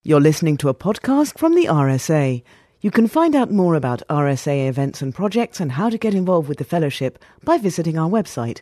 You're listening to a podcast from the RSA. You can find out more about RSA events and projects and how to get involved with the fellowship by visiting our website,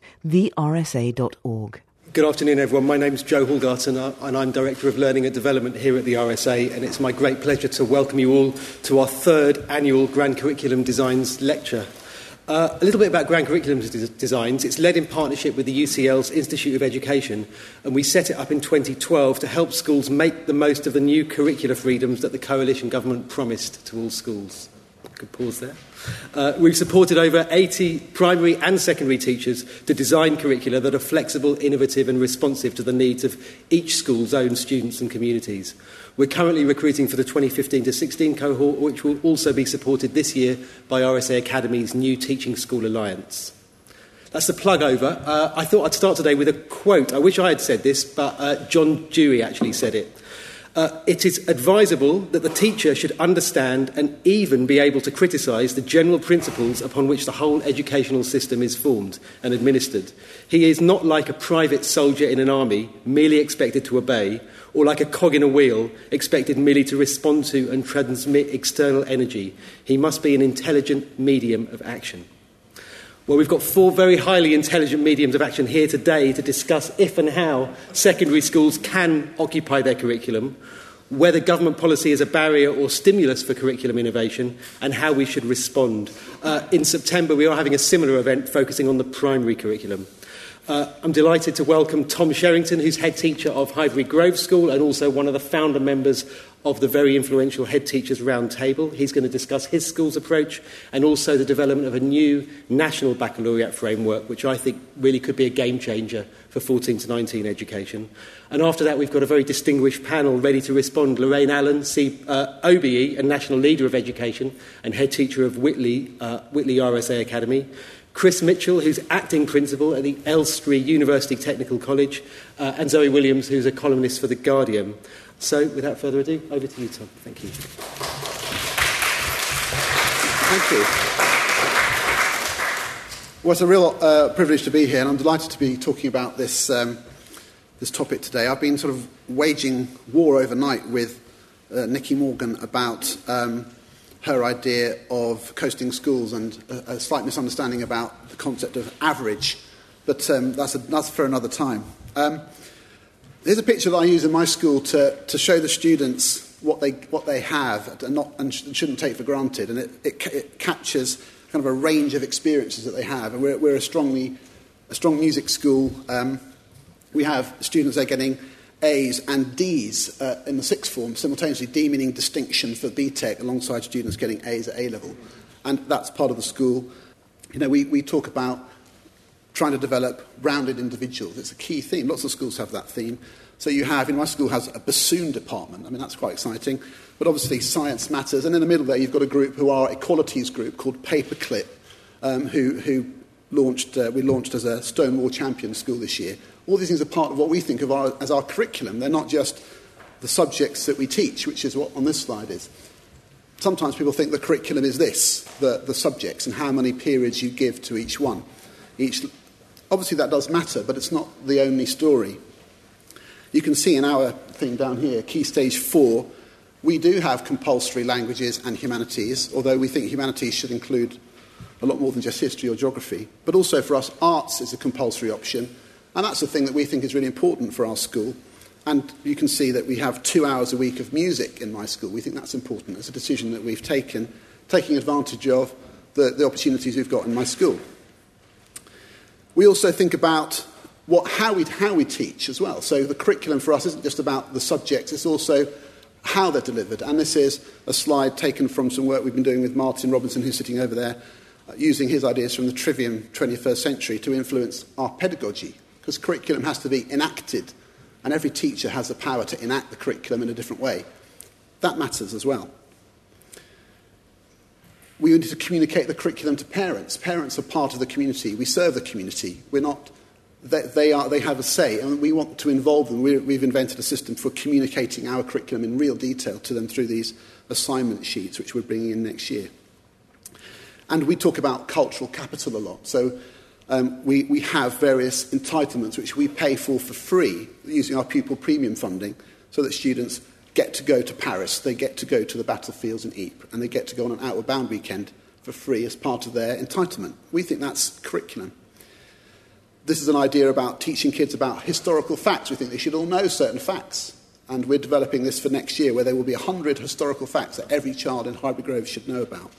thersa.org. Good afternoon, everyone. My name's Joe Hallgarton, and I'm Director of Learning and Development here at the RSA, and it's my great pleasure to welcome you all to our third annual Grand Curriculum Designs lecture. A little bit about Grand Curriculum Designs. It's led in partnership with the UCL's Institute of Education, and we set it up in 2012 to help schools make the most of the new curricular freedoms that the coalition government promised to all schools. Good pause there. We've supported over 80 primary and secondary teachers to design curricula that are flexible, innovative and responsive to the needs of each school's own students and communities. We're currently recruiting for the 2015 to 16 cohort, which will also be supported this year by RSA Academy's new Teaching School Alliance. That's the plug over. I thought I'd start today with a quote. I wish I had said this, but John Dewey actually said it. It is advisable that the teacher should understand and even be able to criticise the general principles upon which the whole educational system is formed and administered. He is not like a private soldier in an army, merely expected to obey, or like a cog in a wheel, expected merely to respond to and transmit external energy. He must be an intelligent medium of action. Well, we've got four very highly intelligent mediums of action here today to discuss if and how secondary schools can occupy their curriculum, whether government policy is a barrier or stimulus for curriculum innovation, and how we should respond. In September, we are having a similar event focusing on the primary curriculum. I'm delighted to welcome Tom Sherrington, who's head teacher of Highbury Grove School and also one of the founder members of the very influential Head Teachers Round Table. He's going to discuss his school's approach and also the development of a new national baccalaureate framework, which I think really could be a game changer for 14 to 19 education. And after that, we've got a very distinguished panel ready to respond. Lorraine Allen, OBE and National Leader of Education and Head Teacher of Whitley RSA Academy. Chris Mitchell, who's acting principal at the Elstree University Technical College, and Zoe Williams, who's a columnist for The Guardian. So, without further ado, over to you, Tom. Thank you. Thank you. Well, it's a real privilege to be here, and I'm delighted to be talking about this topic today. I've been sort of waging war overnight with Nikki Morgan about her idea of coasting schools and a slight misunderstanding about the concept of average, but that's for another time. Here's a picture that I use in my school to show the students what they have and shouldn't take for granted, and it captures kind of a range of experiences that they have. And we're a strong music school. We have students that are getting A's and D's in the sixth form, simultaneously, D meaning distinction for BTEC, alongside students getting A's at A-level. And that's part of the school. You know, we talk about trying to develop rounded individuals. It's a key theme. Lots of schools have that theme. So you have, my school has a bassoon department. I mean, that's quite exciting. But obviously science matters. And in the middle there, you've got a group who are equalities group called Paperclip, who we launched as a Stonewall Champion school this year. All these things are part of what we think of as our curriculum. They're not just the subjects that we teach, which is what on this slide is. Sometimes people think the curriculum is this, the subjects, and how many periods you give to each one. Obviously that does matter, but it's not the only story. You can see in our thing down here, Key Stage 4, we do have compulsory languages and humanities, although we think humanities should include a lot more than just history or geography. But also for us, arts is a compulsory option. And that's the thing that we think is really important for our school. And you can see that we have 2 hours a week of music in my school. We think that's important. It's a decision that we've taking advantage of the opportunities we've got in my school. We also think about how we teach as well. So the curriculum for us isn't just about the subjects, it's also how they're delivered. And this is a slide taken from some work we've been doing with Martin Robinson, who's sitting over there, using his ideas from the Trivium 21st century to influence our pedagogy. Because curriculum has to be enacted, and every teacher has the power to enact the curriculum in a different way. That matters as well. We need to communicate the curriculum to parents. Parents are part of the community. We serve the community. We're not. They have a say, and we want to involve them. We've invented a system for communicating our curriculum in real detail to them through these assignment sheets, which we're bringing in next year. And we talk about cultural capital a lot. So we have various entitlements which we pay for free using our pupil premium funding so that students get to go to Paris, they get to go to the battlefields in Ypres, and they get to go on an Outward Bound weekend for free as part of their entitlement. We think that's curriculum. This is an idea about teaching kids about historical facts. We think they should all know certain facts. And we're developing this for next year, where there will be 100 historical facts that every child in Highbury Grove should know about.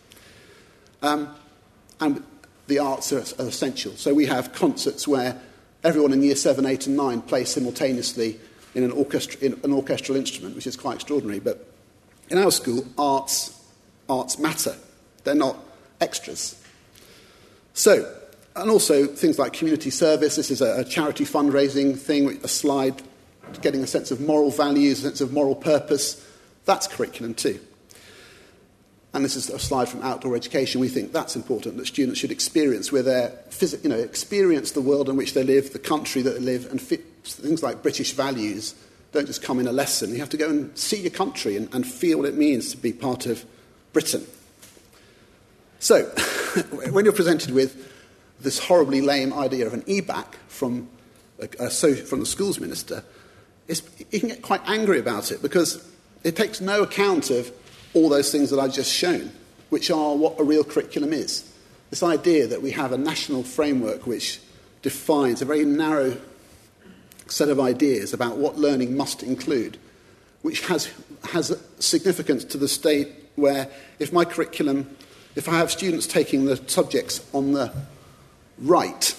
And the arts are essential. So we have concerts where everyone in Year 7, 8 and 9 plays simultaneously in an orchestral instrument, which is quite extraordinary. But in our school, arts matter. They're not extras. So, and also things like community service. This is a charity fundraising thing, a slide getting a sense of moral values, a sense of moral purpose. That's curriculum too. And this is a slide from outdoor education. We think that's important, that students should experience experience the world in which they live, the country that they live, and things like British values don't just come in a lesson. You have to go and see your country and feel what it means to be part of Britain. So, when you're presented with this horribly lame idea of an EBAC from the schools minister, you can get quite angry about it, because it takes no account of all those things that I've just shown, which are what a real curriculum is. This idea that we have a national framework which defines a very narrow set of ideas about what learning must include, which has significance to the state where if I have students taking the subjects on the right,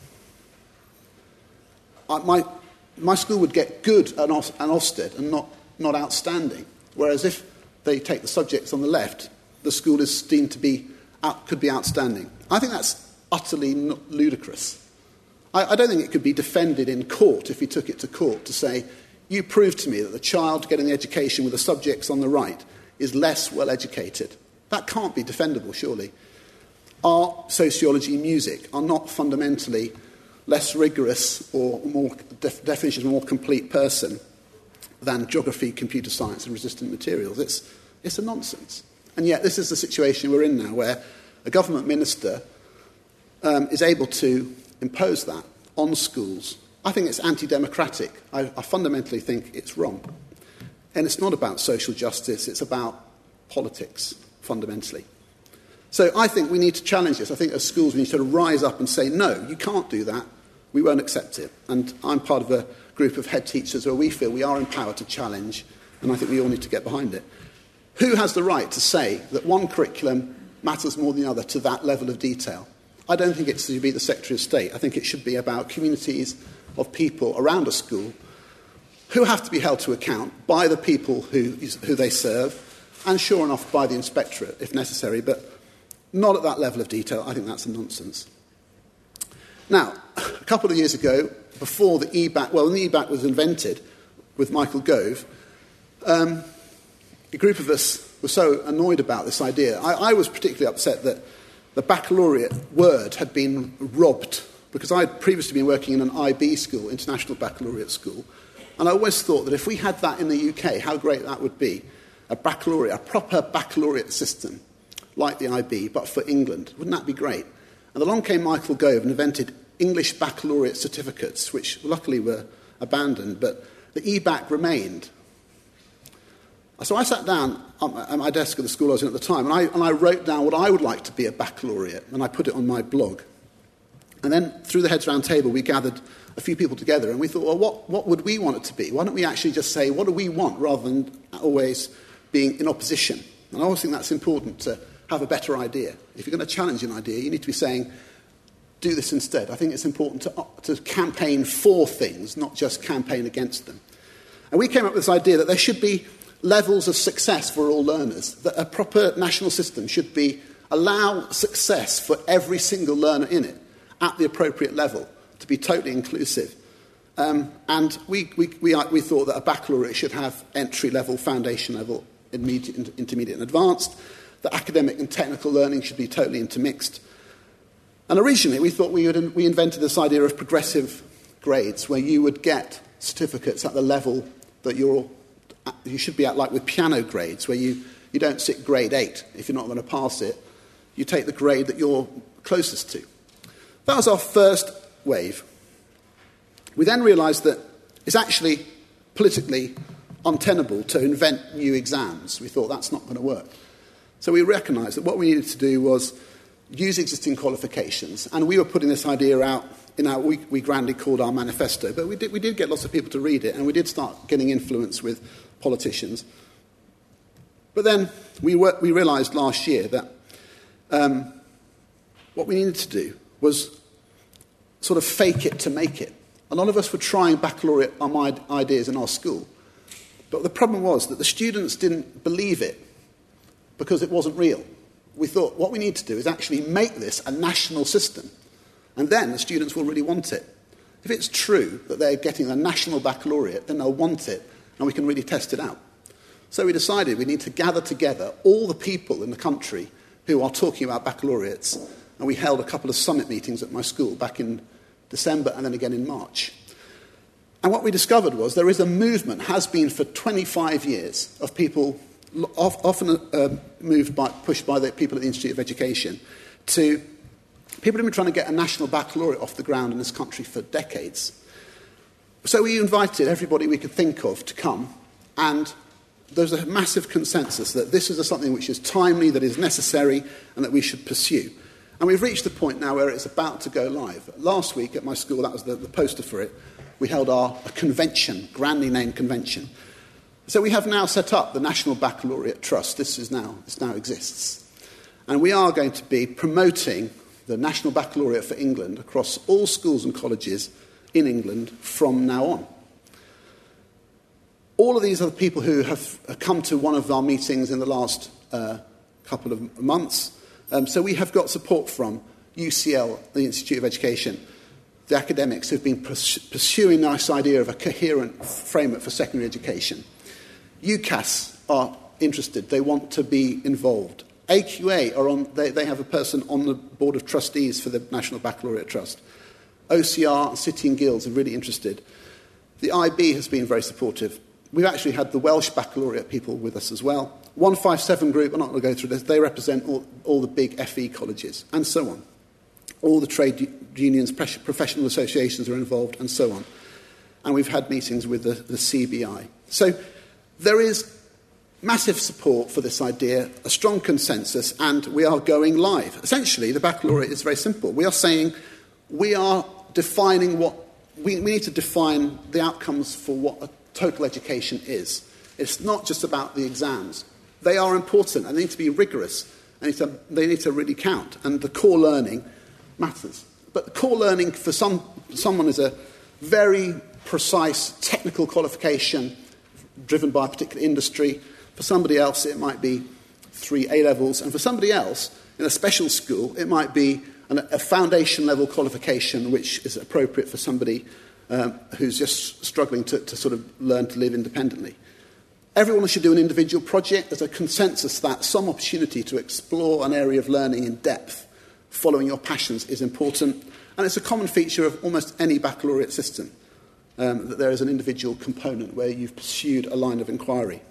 my school would get good and Ofsted and not outstanding. Whereas if they take the subjects on the left, the school is deemed to be could be outstanding. I think that's utterly ludicrous. I don't think it could be defended in court if you took it to court to say, you prove to me that the child getting the education with the subjects on the right is less well educated. That can't be defendable, surely. Art, sociology, music are not fundamentally less rigorous or more definition of a more complete person than geography, computer science and resistant materials. It's a nonsense. And yet this is the situation we're in now, where a government minister is able to impose that on schools. I think it's anti-democratic. I fundamentally think it's wrong. And it's not about social justice, it's about politics, fundamentally. So I think we need to challenge this. I think as schools we need to rise up and say, no, you can't do that. We won't accept it. And I'm part of a group of head teachers where we feel we are empowered to challenge, and I think we all need to get behind it. Who has the right to say that one curriculum matters more than the other to that level of detail? I don't think it should be the Secretary of State. I think it should be about communities of people around a school who have to be held to account by the people who they serve, and sure enough by the inspectorate if necessary, but not at that level of detail. I think that's a nonsense. Now, a couple of years ago, before the EBAC, when the EBAC was invented with Michael Gove, a group of us were so annoyed about this idea. I was particularly upset that the baccalaureate word had been robbed, because I had previously been working in an IB school, International Baccalaureate School, and I always thought that if we had that in the UK, how great that would be. A proper baccalaureate system, like the IB, but for England. Wouldn't that be great? And along came Michael Gove and invented English baccalaureate certificates, which luckily were abandoned, but the EBAC remained. So I sat down at my desk at the school I was in at the time, and I wrote down what I would like to be a baccalaureate, and I put it on my blog. And then through the Heads Round Table, we gathered a few people together, and we thought, well, what would we want it to be? Why don't we actually just say, what do we want, rather than always being in opposition? And I always think that's important to have a better idea. If you're going to challenge an idea, you need to be saying, do this instead. I think it's important to campaign for things, not just campaign against them. And we came up with this idea that there should be levels of success for all learners, that a proper national system should allow success for every single learner in it at the appropriate level, to be totally inclusive. And we thought that a baccalaureate should have entry level, foundation level, intermediate and advanced. That academic and technical learning should be totally intermixed. And originally we thought we invented this idea of progressive grades, where you would get certificates at the level that you should be at, like with piano grades, where you don't sit grade 8 if you're not going to pass it. You take the grade that you're closest to. That was our first wave. We then realised that it's actually politically untenable to invent new exams. We thought that's not going to work. So we recognised that what we needed to do was use existing qualifications, and we were putting this idea out in our, we grandly called our manifesto, but we did get lots of people to read it, and we did start getting influence with politicians. But then we realised last year that what we needed to do was sort of fake it to make it. A lot of us were trying baccalaureate ideas in our school, but the problem was that the students didn't believe it because it wasn't real. We thought what we need to do is actually make this a national system, and then the students will really want it. If it's true that they're getting a national baccalaureate, then they'll want it, and we can really test it out. So we decided we need to gather together all the people in the country who are talking about baccalaureates, and we held a couple of summit meetings at my school back in December and then again in March. And what we discovered was there is a movement, has been for 25 years, of people often pushed by the people at the Institute of Education to people who've been trying to get a national baccalaureate off the ground in this country for decades. So we invited everybody we could think of to come, and there's a massive consensus that this is something which is timely, that is necessary, and that we should pursue. And we've reached the point now where it's about to go live. Last week at my school, that was the poster for it, we held a convention, grandly named convention. So we have now set up the National Baccalaureate Trust. This now exists. And we are going to be promoting the National Baccalaureate for England across all schools and colleges in England from now on. All of these are the people who have come to one of our meetings in the last couple of months. So we have got support from UCL, the Institute of Education, the academics who've been pursuing this idea of a coherent framework for secondary education. UCAS are interested. They want to be involved. AQA they have a person on the Board of Trustees for the National Baccalaureate Trust. OCR, City and Guilds are really interested. The IB has been very supportive. We've actually had the Welsh Baccalaureate people with us as well. 157 Group, I'm not going to go through this, they represent all the big FE colleges, and so on. All the trade unions, professional associations are involved, and so on. And we've had meetings with the CBI. So there is massive support for this idea, a strong consensus, and we are going live. Essentially, the baccalaureate is very simple. We are saying we are defining we need to define the outcomes for what a total education is. It's not just about the exams. They are important, and they need to be rigorous, and they need to really count, and the core learning matters. But the core learning for someone is a very precise technical qualification driven by a particular industry. For somebody else, it might be 3 A-levels. And for somebody else, in a special school, it might be a foundation-level qualification which is appropriate for somebody who's just struggling to sort of learn to live independently. Everyone should do an individual project. There's a consensus that some opportunity to explore an area of learning in depth, following your passions, is important. And it's a common feature of almost any baccalaureate system, that there is an individual component where you've pursued a line of inquiry.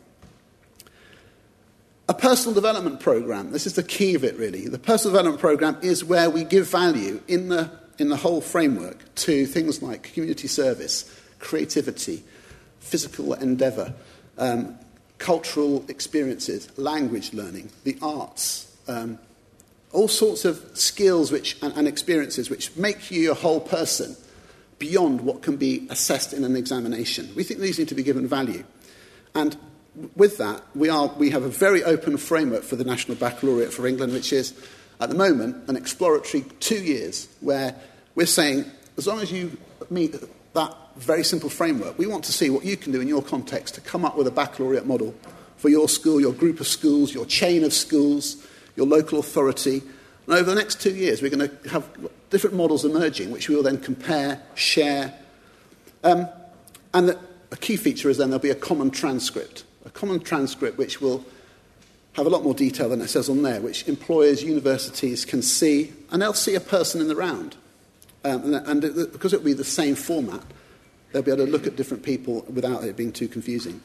A personal development programme, this is the key of it really. The personal development programme is where we give value in the whole framework to things like community service, creativity, physical endeavour, cultural experiences, language learning, the arts, all sorts of skills and experiences which make you a whole person beyond what can be assessed in an examination. We think these need to be given value. And with that, we have a very open framework for the National Baccalaureate for England, which is, at the moment, an exploratory 2 years, where we're saying, as long as you meet that very simple framework, we want to see what you can do in your context to come up with a baccalaureate model for your school, your group of schools, your chain of schools, your local authority. And over the next 2 years, we're going to have different models emerging, which we will then compare, share. And a key feature is then there'll be a common transcript which will have a lot more detail than it says on there, which employers, universities can see, and they'll see a person in the round. Because it will be the same format, they'll be able to look at different people without it being too confusing.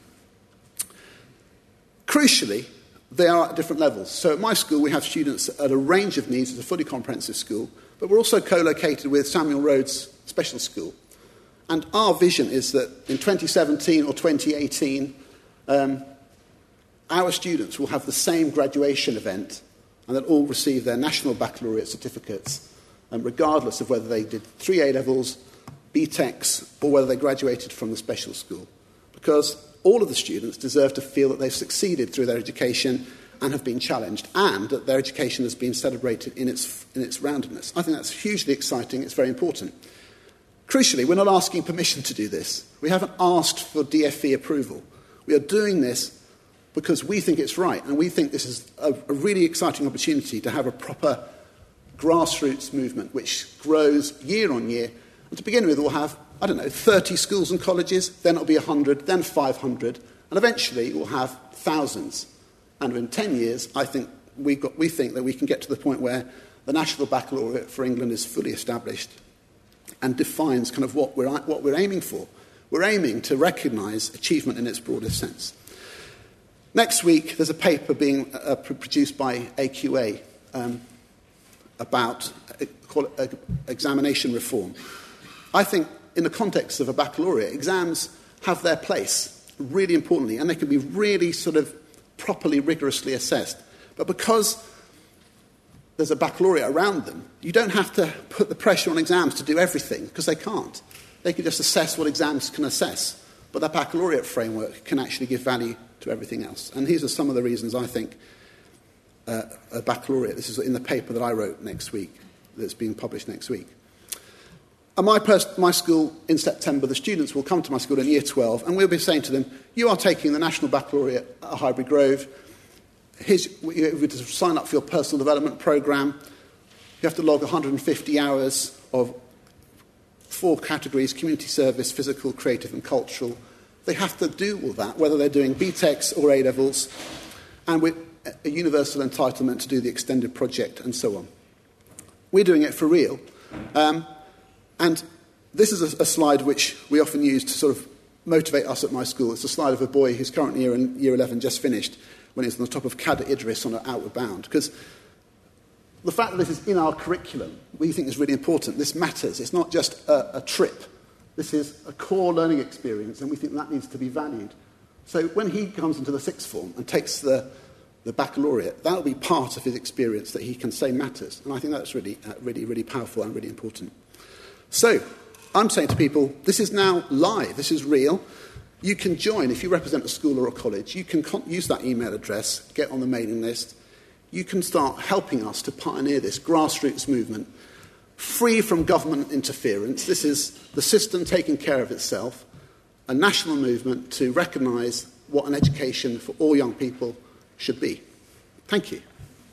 Crucially, they are at different levels. So at my school, we have students at a range of needs. It's a fully comprehensive school, but we're also co-located with Samuel Rhodes Special School. And our vision is that in 2017 or 2018, our students will have the same graduation event and they'll all receive their national baccalaureate certificates, regardless of whether they did 3 A-levels, BTECs, or whether they graduated from the special school. Because all of the students deserve to feel that they've succeeded through their education and have been challenged, and that their education has been celebrated in its roundedness. I think that's hugely exciting. It's very important. Crucially, we're not asking permission to do this. We haven't asked for DFE approval. We are doing this because we think it's right, and we think this is a really exciting opportunity to have a proper grassroots movement which grows year on year. And to begin with, we'll have, 30 schools and colleges, then it'll be 100, then 500, and eventually we'll have thousands. And in 10 years, I think we think that we can get to the point where the National Baccalaureate for England is fully established and defines kind of what we're aiming for. We're aiming to recognise achievement in its broadest sense. Next week, there's a paper being produced by AQA about examination reform. I think in the context of a baccalaureate, exams have their place, really importantly, and they can be really sort of properly, rigorously assessed. But because there's a baccalaureate around them, you don't have to put the pressure on exams to do everything, because they can't. They can just assess what exams can assess. But that baccalaureate framework can actually give value to everything else. And these are some of the reasons I think a baccalaureate, this is in the paper that I wrote next week, that's being published next week. At my school in September, the students will come to my school in Year 12, and we'll be saying to them, you are taking the National Baccalaureate at Highbury Grove. You sign up for your personal development programme. You have to log 150 hours of 4 categories: community service, physical, creative and cultural. They have to do all that, whether they're doing BTECs or A-levels, and with a universal entitlement to do the extended project and so on. We're doing it for real. And this is a slide which we often use to sort of motivate us at my school. It's a slide of a boy who's currently in Year 11, just finished, when he's on the top of Cader Idris on an Outward Bound. Because the fact that this is in our curriculum, we think is really important. This matters. It's not just a trip. This is a core learning experience, and we think that needs to be valued. So when he comes into the sixth form and takes the baccalaureate, that will be part of his experience that he can say matters. And I think that's really, really powerful and really important. So I'm saying to people, this is now live, this is real. You can join if you represent a school or a college. You can use that email address, get on the mailing list. You can start helping us to pioneer this grassroots movement, free from government interference. This is the system taking care of itself, a national movement to recognise what an education for all young people should be. Thank you.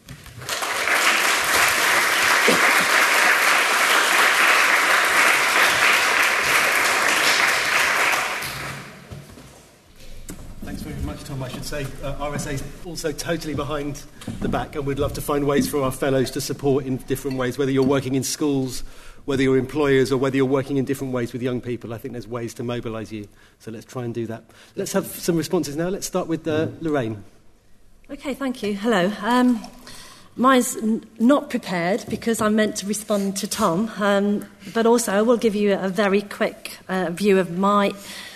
Thanks very much, Tom. I should say RSA is also totally behind the back, and we'd love to find ways for our fellows to support in different ways, whether you're working in schools, whether you're employers, or whether you're working in different ways with young people. I think there's ways to mobilise you, so let's try and do that. Let's have some responses now. Let's start with Lorraine. OK, thank you. Hello. Mine's not prepared because I'm meant to respond to Tom, but also I will give you a very quick view of my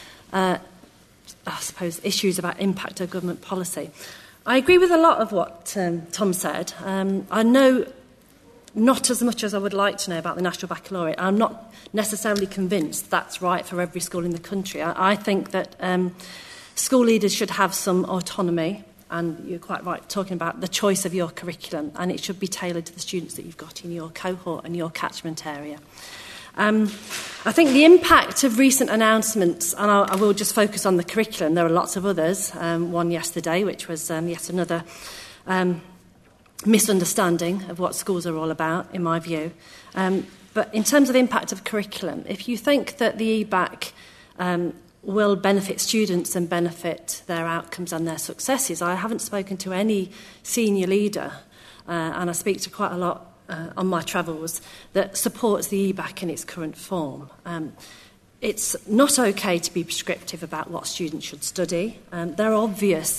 I suppose, issues about impact of government policy. I agree with a lot of what Tom said. I know not as much as I would like to know about the National Baccalaureate. I'm not necessarily convinced that's right for every school in the country. I think that school leaders should have some autonomy, and you're quite right talking about the choice of your curriculum, and it should be tailored to the students that you've got in your cohort and your catchment area. I think the impact of recent announcements, and I will just focus on the curriculum, there are lots of others, one yesterday, which was yet another misunderstanding of what schools are all about, in my view. But in terms of the impact of curriculum, if you think that the EBAC will benefit students and benefit their outcomes and their successes, I haven't spoken to any senior leader, and I speak to quite a lot on my travels, that supports the EBAC in its current form. It's not okay to be prescriptive about what students should study. There are obvious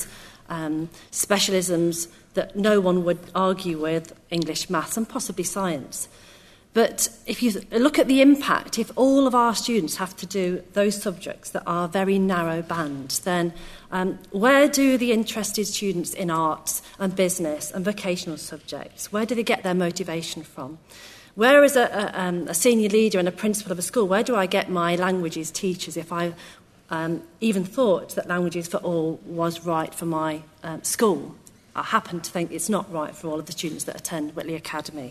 specialisms that no one would argue with: English, maths and possibly science. But if you look at the impact, if all of our students have to do those subjects that are very narrow bands, then where do the interested students in arts and business and vocational subjects, where do they get their motivation from? Where is a senior leader and a principal of a school, where do I get my languages teachers if I even thought that Languages for All was right for my school? I happen to think it's not right for all of the students that attend Whitley Academy.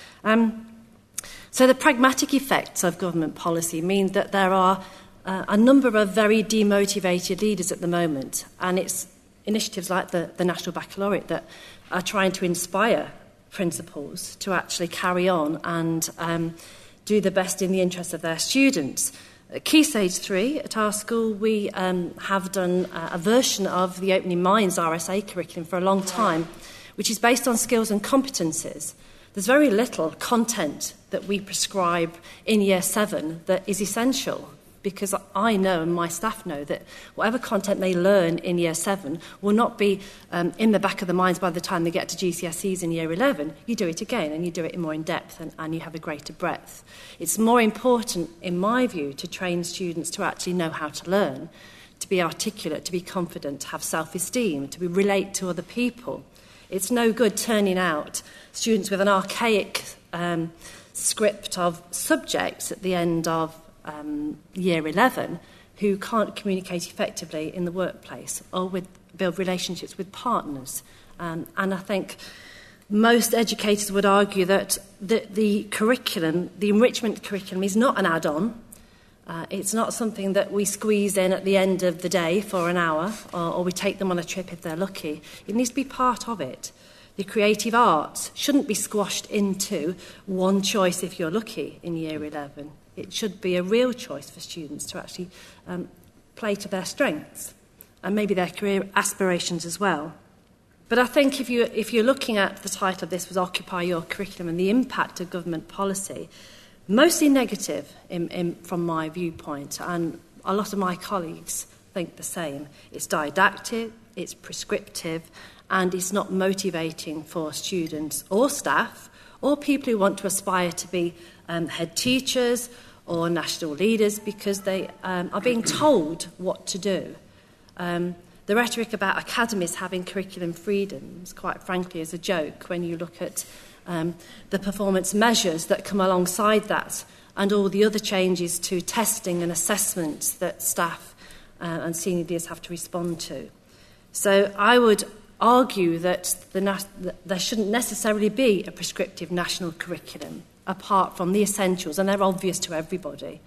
So the pragmatic effects of government policy mean that there are a number of very demotivated leaders at the moment, and it's initiatives like the National Baccalaureate that are trying to inspire principals to actually carry on and do the best in the interests of their students. At Key Stage 3 at our school, we have done a version of the Opening Minds RSA curriculum for a long time, which is based on skills and competences. There's very little content that we prescribe in Year 7 that is essential, because I know and my staff know that whatever content they learn in Year 7 will not be in the back of the minds by the time they get to GCSEs in Year 11. You do it again, and you do it more in depth, and you have a greater breadth. It's more important, in my view, to train students to actually know how to learn, to be articulate, to be confident, to have self-esteem, to relate to other people. It's no good turning out students with an archaic script of subjects at the end of Year 11 who can't communicate effectively in the workplace or build relationships with partners. And I think most educators would argue that the curriculum, the enrichment curriculum, is not an add-on. It's not something that we squeeze in at the end of the day for an hour, or we take them on a trip if they're lucky. It needs to be part of it. The creative arts shouldn't be squashed into one choice if you're lucky in Year 11. It should be a real choice for students to actually play to their strengths and maybe their career aspirations as well. But I think if you're looking at the title of this was Occupy Your Curriculum and the impact of government policy, mostly negative from my viewpoint, and a lot of my colleagues think the same. It's didactic, it's prescriptive, and it's not motivating for students or staff or people who want to aspire to be head teachers or national leaders because they are being told what to do. The rhetoric about academies having curriculum freedoms, quite frankly, is a joke when you look at the performance measures that come alongside that and all the other changes to testing and assessments that staff and senior leaders have to respond to. So I would argue that there shouldn't necessarily be a prescriptive national curriculum apart from the essentials, and they're obvious to everybody.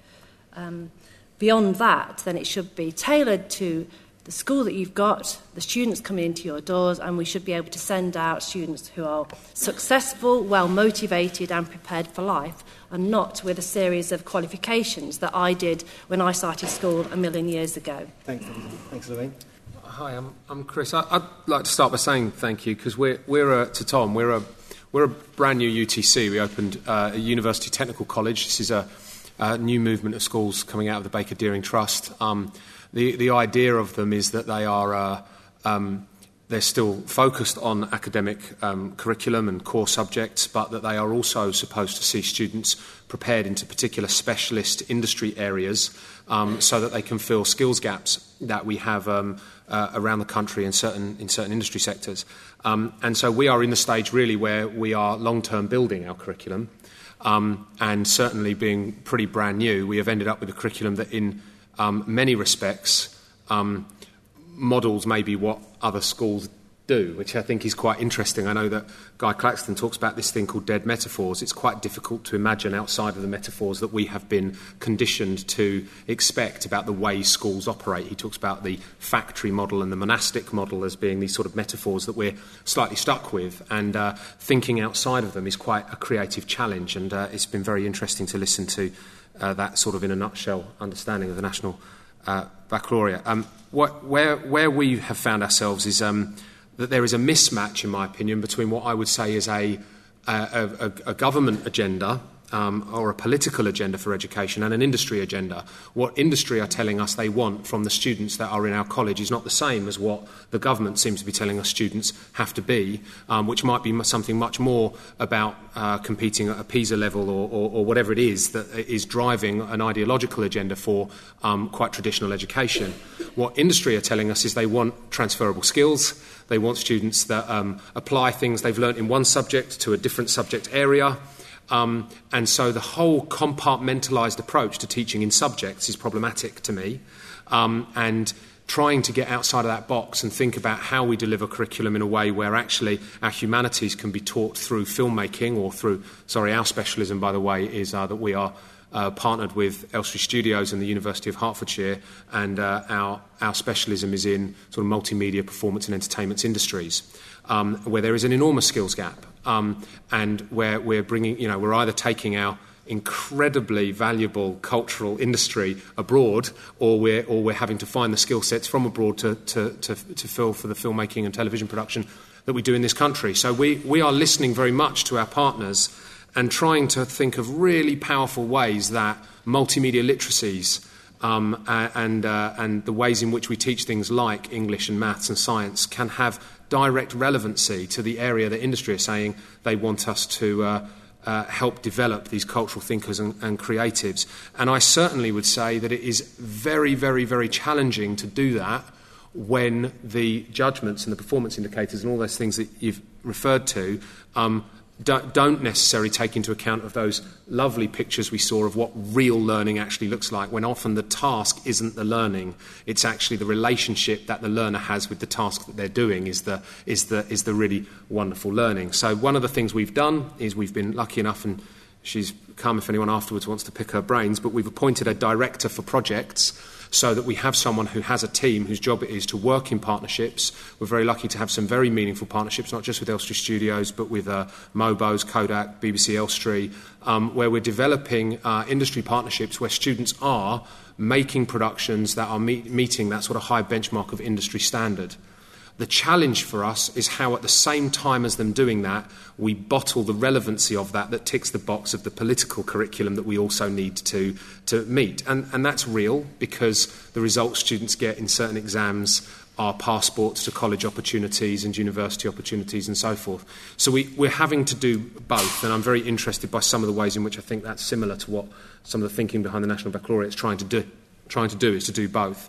Beyond that, then it should be tailored to the school that you've got, the students coming into your doors, and we should be able to send out students who are successful, well-motivated and prepared for life, and not with a series of qualifications that I did when I started school a million years ago. Thanks, Lorraine. Hi, I'm Chris. I'd like to start by saying thank you, because we're to Tom. We're a brand new UTC. We opened a University Technical College. This is a new movement of schools coming out of the Baker Deering Trust. The idea of them is that they are they're still focused on academic curriculum and core subjects, but that they are also supposed to see students prepared into particular specialist industry areas so that they can fill skills gaps that we have around the country in certain industry sectors. And so we are in the stage really where we are long-term building our curriculum, and certainly being pretty brand new, we have ended up with a curriculum that in many respects models maybe what other schools do, which I think is quite interesting. I know that Guy Claxton talks about this thing called dead metaphors. It's quite difficult to imagine outside of the metaphors that we have been conditioned to expect about the way schools operate. He talks about the factory model and the monastic model as being these sort of metaphors that we're slightly stuck with, and thinking outside of them is quite a creative challenge, and it's been very interesting to listen to that sort of in a nutshell understanding of the National Baccalaureate. Where we have found ourselves is that there is a mismatch, in my opinion, between what I would say is a government agenda or a political agenda for education and an industry agenda. What industry are telling us they want from the students that are in our college is not the same as what the government seems to be telling us students have to be, which might be something much more about competing at a PISA level or whatever it is that is driving an ideological agenda for quite traditional education. What industry are telling us is they want transferable skills. They want students that apply things they've learnt in one subject to a different subject area. And so the whole compartmentalised approach to teaching in subjects is problematic to me. And trying to get outside of that box and think about how we deliver curriculum in a way where actually our humanities can be taught through filmmaking or through, our specialism, by the way, is that we are partnered with Elstree Studios and the University of Hertfordshire, and our specialism is in sort of multimedia, performance and entertainment industries, where there is an enormous skills gap, and where we're bringing, we're either taking our incredibly valuable cultural industry abroad, or we're having to find the skill sets from abroad to fill for the filmmaking and television production that we do in this country. So we are listening very much to our partners and trying to think of really powerful ways that multimedia literacies and the ways in which we teach things like English and maths and science can have direct relevancy to the area that industry is saying they want us to help develop these cultural thinkers and creatives. And I certainly would say that it is very, very, very challenging to do that when the judgments and the performance indicators and all those things that you've referred to don't necessarily take into account of those lovely pictures we saw of what real learning actually looks like, when often the task isn't the learning, it's actually the relationship that the learner has with the task that they're doing is the really wonderful learning. So one of the things we've done is we've been lucky enough, and she's come if anyone afterwards wants to pick her brains, but we've appointed a director for projects so that we have someone who has a team whose job it is to work in partnerships. We're very lucky to have some very meaningful partnerships, not just with Elstree Studios, but with Mobos, Kodak, BBC Elstree, where we're developing industry partnerships where students are making productions that are meeting that sort of high benchmark of industry standard. The challenge for us is how, at the same time as them doing that, we bottle the relevancy of that ticks the box of the political curriculum that we also need to meet. And that's real, because the results students get in certain exams are passports to college opportunities and university opportunities and so forth. So we're having to do both, and I'm very interested by some of the ways in which I think that's similar to what some of the thinking behind the National Baccalaureate is trying to do is to do both.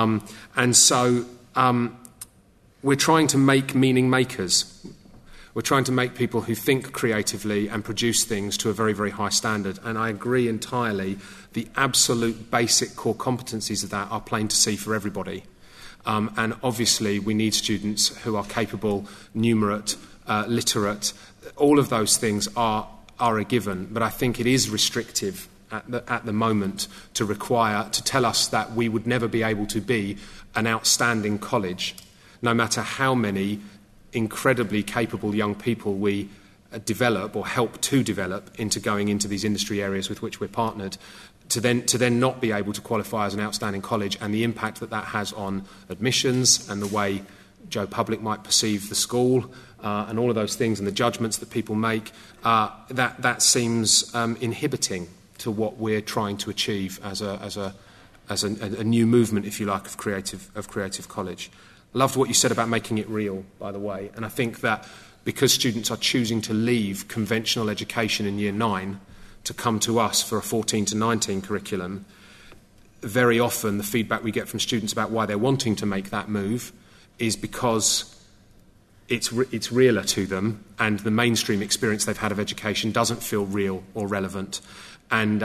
We're trying to make meaning makers. We're trying to make people who think creatively and produce things to a very, very high standard. And I agree entirely, the absolute basic core competencies of that are plain to see for everybody. And obviously we need students who are capable, numerate, literate. All of those things are a given. But I think it is restrictive at the moment to tell us that we would never be able to be an outstanding college, no matter how many incredibly capable young people we develop or help to develop into going into these industry areas with which we're partnered, to then not be able to qualify as an outstanding college, and the impact that has on admissions and the way Joe Public might perceive the school and all of those things and the judgments that people make, that seems inhibiting to what we're trying to achieve as a new movement, if you like, of creative college. Loved what you said about making it real, by the way. And I think that because students are choosing to leave conventional education in Year 9 to come to us for a 14 to 19 curriculum, very often the feedback we get from students about why they're wanting to make that move is because it's realer to them, and the mainstream experience they've had of education doesn't feel real or relevant. And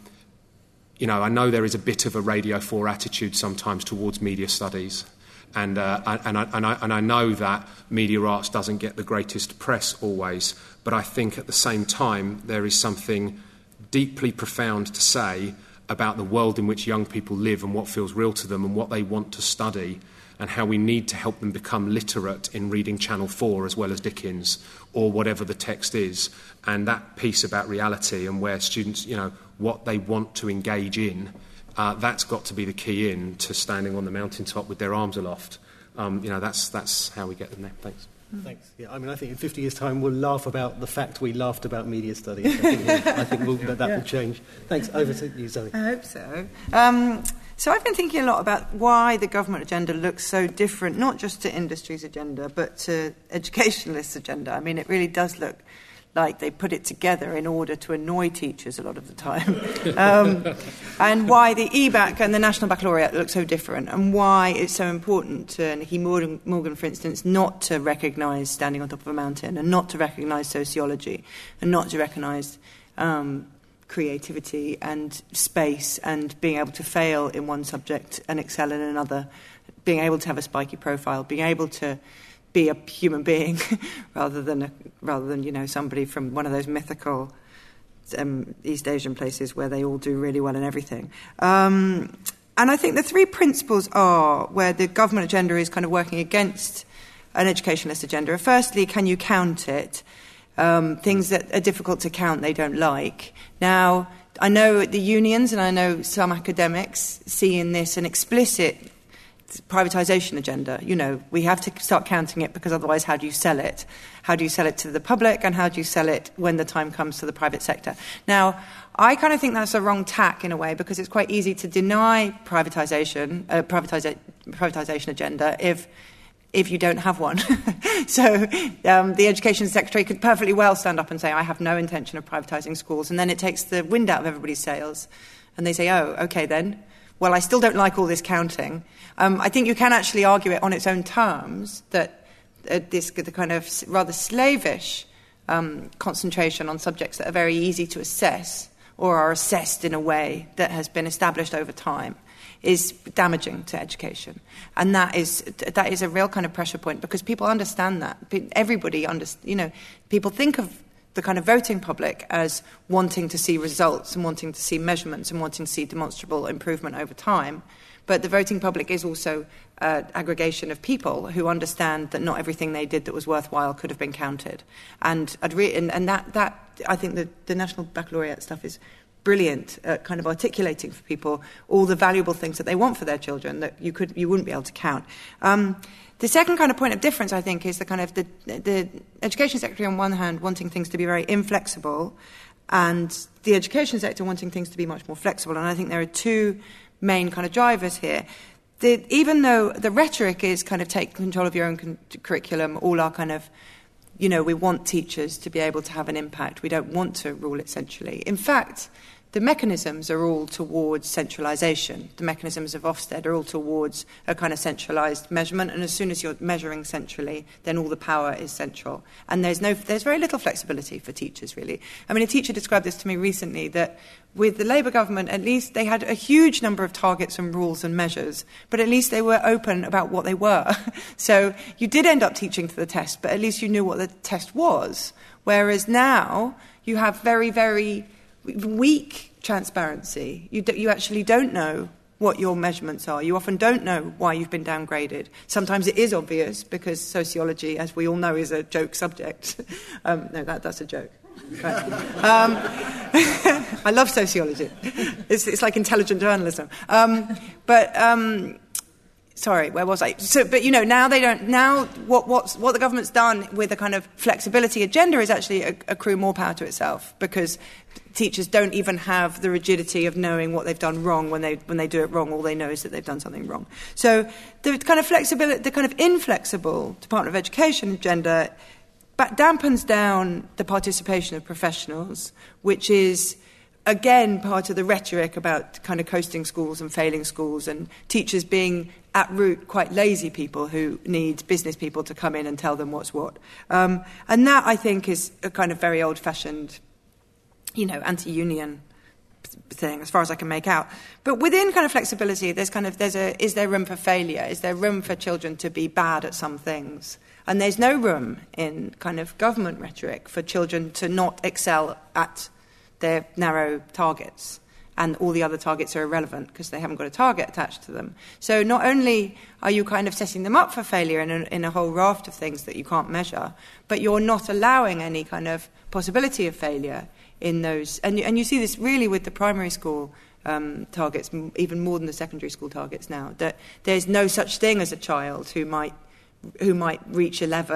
I know there is a bit of a Radio 4 attitude sometimes towards media studies. And I know that media arts doesn't get the greatest press always, but I think at the same time there is something deeply profound to say about the world in which young people live and what feels real to them and what they want to study, and how we need to help them become literate in reading Channel 4 as well as Dickens or whatever the text is. And that piece about reality and where students, what they want to engage in, that's got to be the key in to standing on the mountaintop with their arms aloft. That's how we get them there. Thanks. Thanks. Yeah, I mean, I think in 50 years' time we'll laugh about the fact we laughed about media studies. I think that will change. Thanks. Over to you, Zoe. I hope so. So I've been thinking a lot about why the government agenda looks so different, not just to industry's agenda, but to educationalists' agenda. I mean, it really does look like they put it together in order to annoy teachers a lot of the time. And why the EBAC and the National Baccalaureate look so different, and why it's so important to Nicky Morgan, for instance, not to recognise standing on top of a mountain, and not to recognise sociology, and not to recognise creativity and space and being able to fail in one subject and excel in another, being able to have a spiky profile, being able to be a human being rather than somebody from one of those mythical East Asian places where they all do really well in everything. And I think the three principles are where the government agenda is kind of working against an educationalist agenda. Firstly, can you count it? Things that are difficult to count they don't like. Now, I know the unions and I know some academics see in this an explicit privatisation agenda. You know, we have to start counting it because otherwise how do you sell it? How do you sell it to the public and how do you sell it when the time comes to the private sector? Now, I kind of think that's a wrong tack in a way because it's quite easy to deny privatisation agenda if you don't have one. So the Education Secretary could perfectly well stand up and say, I have no intention of privatising schools, and then it takes the wind out of everybody's sails. And they say, oh, OK then. Well, I still don't like all this counting. I think you can actually argue it on its own terms, that the kind of rather slavish concentration on subjects that are very easy to assess or are assessed in a way that has been established over time is damaging to education. And that is a real kind of pressure point because people understand that. Everybody people think of the kind of voting public as wanting to see results and wanting to see measurements and wanting to see demonstrable improvement over time. But the voting public is also an aggregation of people who understand that not everything they did that was worthwhile could have been counted. And that I think the National Baccalaureate stuff is brilliant at kind of articulating for people all the valuable things that they want for their children that you wouldn't be able to count. The second kind of point of difference, I think, is the kind of the Education Secretary on one hand wanting things to be very inflexible and the education sector wanting things to be much more flexible. And I think there are two main kind of drivers here. Even though the rhetoric is kind of take control of your own curriculum, all our kind of, we want teachers to be able to have an impact. We don't want to rule it centrally. In fact, the mechanisms are all towards centralisation. The mechanisms of Ofsted are all towards a kind of centralised measurement, and as soon as you're measuring centrally, then all the power is central. And there's very little flexibility for teachers, really. I mean, a teacher described this to me recently, that with the Labour government, at least they had a huge number of targets and rules and measures, but at least they were open about what they were. So you did end up teaching to the test, but at least you knew what the test was. Whereas now, you have very, very weak transparency. You actually don't know what your measurements are. You often don't know why you've been downgraded. Sometimes it is obvious because sociology, as we all know, is a joke subject. No, that's a joke. Right. I love sociology. It's like intelligent journalism. Sorry, where was I? But now they don't. Now what the government's done with a kind of flexibility agenda is actually accrue more power to itself because teachers don't even have the rigidity of knowing what they've done wrong when they do it wrong. All they know is that they've done something wrong. So the kind of flexibility, the kind of inflexible Department of Education agenda, dampens down the participation of professionals, which is again part of the rhetoric about kind of coasting schools and failing schools and teachers being at root quite lazy people who need business people to come in and tell them what's what. And that, I think, is a kind of very old-fashioned, anti-union thing, as far as I can make out. But within kind of flexibility, is there room for failure? Is there room for children to be bad at some things? And there's no room in kind of government rhetoric for children to not excel at their narrow targets, and all the other targets are irrelevant because they haven't got a target attached to them. So not only are you kind of setting them up for failure in a whole raft of things that you can't measure, but you're not allowing any kind of possibility of failure in those. And you see this really with the primary school targets, even more than the secondary school targets now, that there's no such thing as a child who might reach 11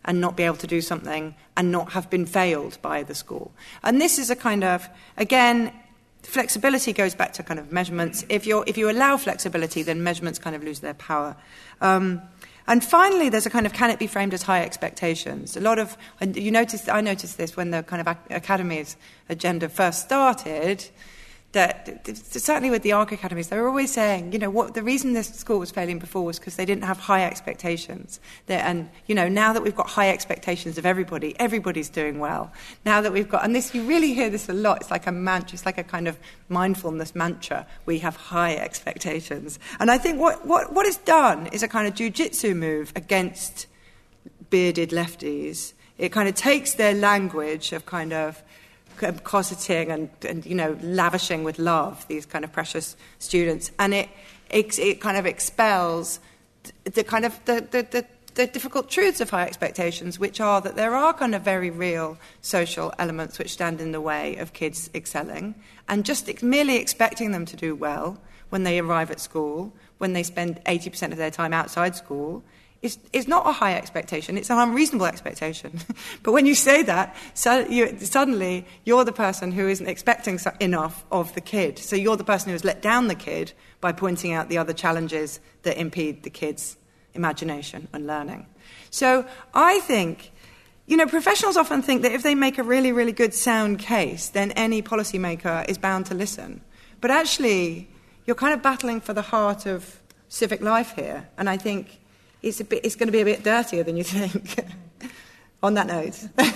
and not be able to do something and not have been failed by the school. And this is a kind of, again, flexibility goes back to kind of measurements. If you allow flexibility, then measurements kind of lose their power. And finally, there's a kind of, can it be framed as high expectations? I noticed this when the kind of academies agenda first started, that certainly with the ARC academies, they were always saying, the reason this school was failing before was because they didn't have high expectations. Now that we've got high expectations of everybody, everybody's doing well. Now that we've got, and this, you really hear this a lot, it's like a mantra, it's like a kind of mindfulness mantra. We have high expectations. And I think what it's done is a kind of jiu-jitsu move against bearded lefties. It kind of takes their language of kind of cosseting and lavishing with love these kind of precious students, and it kind of expels the kind of the difficult truths of high expectations, which are that there are kind of very real social elements which stand in the way of kids excelling, and just merely expecting them to do well when they arrive at school, when they spend 80% of their time outside school, is not a high expectation, it's an unreasonable expectation. But when you say that, suddenly you're the person who isn't expecting enough of the kid. So you're the person who has let down the kid by pointing out the other challenges that impede the kid's imagination and learning. So I think, professionals often think that if they make a really, really good sound case, then any policymaker is bound to listen. But actually, you're kind of battling for the heart of civic life here, and I think it's going to be a bit dirtier than you think. On that note.